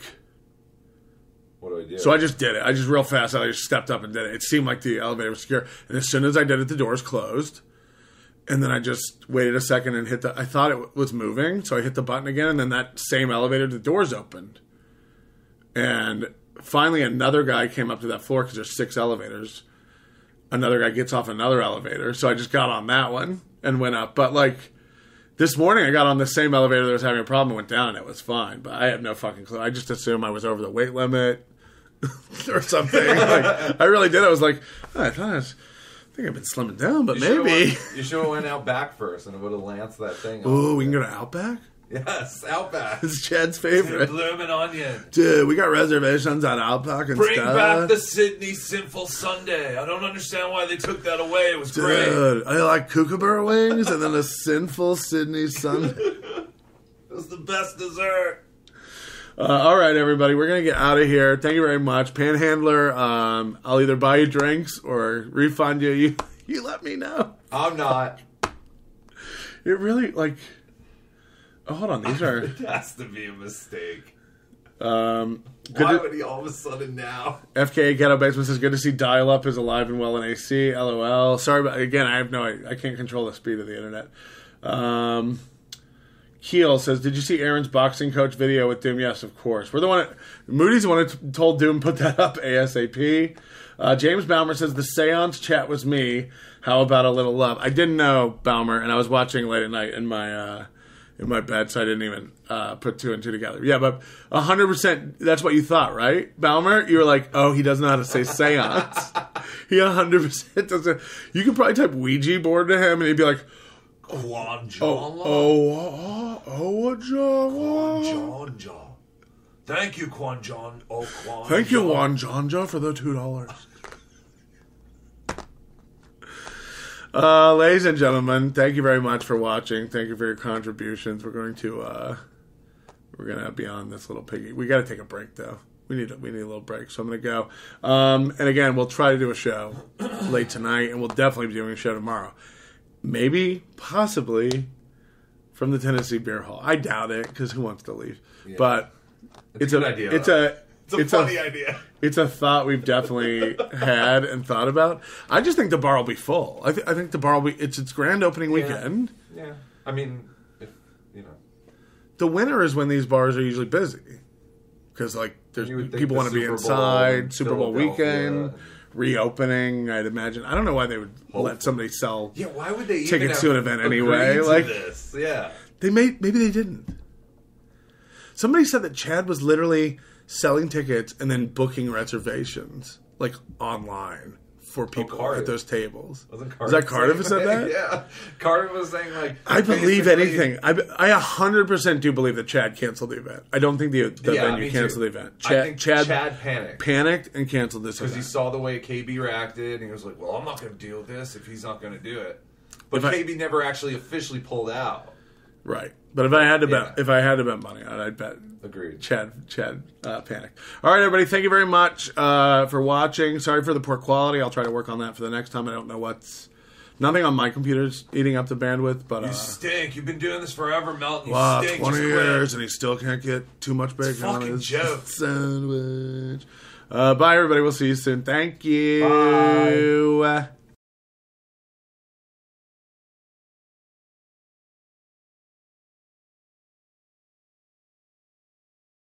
what do I do? So I just did it. I just real fast, I just stepped up and did it. It seemed like the elevator was secure. And as soon as I did it, the doors closed. And then I just waited a second and I thought it was moving. So I hit the button again. And then that same elevator, the doors opened. And finally another guy came up to that floor because there's 6 elevators. Another guy gets off another elevator. So I just got on that one and went up. But like this morning I got on the same elevator that was having a problem and went down and it was fine. But I have no fucking clue. I just assumed I was over the weight limit or something. Like, I really did. I was like, I think I've been slimming down, but maybe. You should have went out back first and it would have lanced that thing. Oh, we can go to Outback? Yes, Outback. It's Chad's favorite. Bloomin' onion. Dude, we got reservations on Outback and Bring stuff. Bring back the Sydney Sinful Sunday. I don't understand why they took that away. It was great. Dude, I like kookaburra wings and then a Sinful Sydney Sunday. It was the best dessert. All right, everybody, we're going to get out of here. Thank you very much. Panhandler, I'll either buy you drinks or refund you. You let me know. I'm not. It really, like... Oh, hold on, these are... It has to be a mistake. Why would he all of a sudden now? FKA Ghetto Basement says, good to see Dial-Up is alive and well in AC. LOL. Sorry, but again, I can't control the speed of the internet. Keel says, did you see Aaron's boxing coach video with Doom? Yes, of course. We're the one... Moody's the one who told Doom put that up ASAP. James Balmer says, the seance chat was me. How about a little love? I didn't know, Balmer, and I was watching late at night in my bed, so I didn't even put 2 and 2 together. Yeah, but 100%, that's what you thought, right, Balmer? You were like, oh, he doesn't know how to say seance. He 100% doesn't. You could probably type Ouija board to him, and he'd be like, Quan John. Thank you, Quan John. Oh, Quan. Thank you, Juan John, for the $2. Ladies and gentlemen, thank you very much for watching. Thank you for your contributions. We're going to be on this little piggy. We got to take a break though. We need a little break, so I'm going to go. And again, we'll try to do a show late tonight, and we'll definitely be doing a show tomorrow. Maybe, possibly, from the Tennessee Beer Hall. I doubt it, because who wants to leave? Yeah. But it's a good idea. It's a funny idea. It's a thought we've definitely had and thought about. I just think the bar will be full. I think the bar will be. It's grand opening weekend. Yeah. I mean, the winter is when these bars are usually busy. Because, there's people want to be inside, Super Bowl weekend, reopening, I'd imagine. I don't know why they would let somebody sell why would they tickets to an event anyway. This? Yeah. Maybe they didn't. Somebody said that Chad was literally selling tickets and then booking reservations, online. For people at those tables. Was that Cardiff who said that? Yeah. Cardiff was saying, I believe anything. I 100% do believe that Chad canceled the event. I don't think the venue canceled the event. Chad panicked. Panicked and canceled this event. Because he saw the way KB reacted, and he was like, well, I'm not going to deal with this if he's not going to do it. But KB never actually officially pulled out. Right. But if I had to bet money on it, I'd bet. Agreed. Chad panicked. All right, everybody. Thank you very much for watching. Sorry for the poor quality. I'll try to work on that for the next time. I don't know nothing on my computer's eating up the bandwidth, but you stink. You've been doing this forever, Melton. You stink. 20 years, and he still can't get too much bacon on his joke. Sandwich. Bye, everybody. We'll see you soon. Thank you. Bye.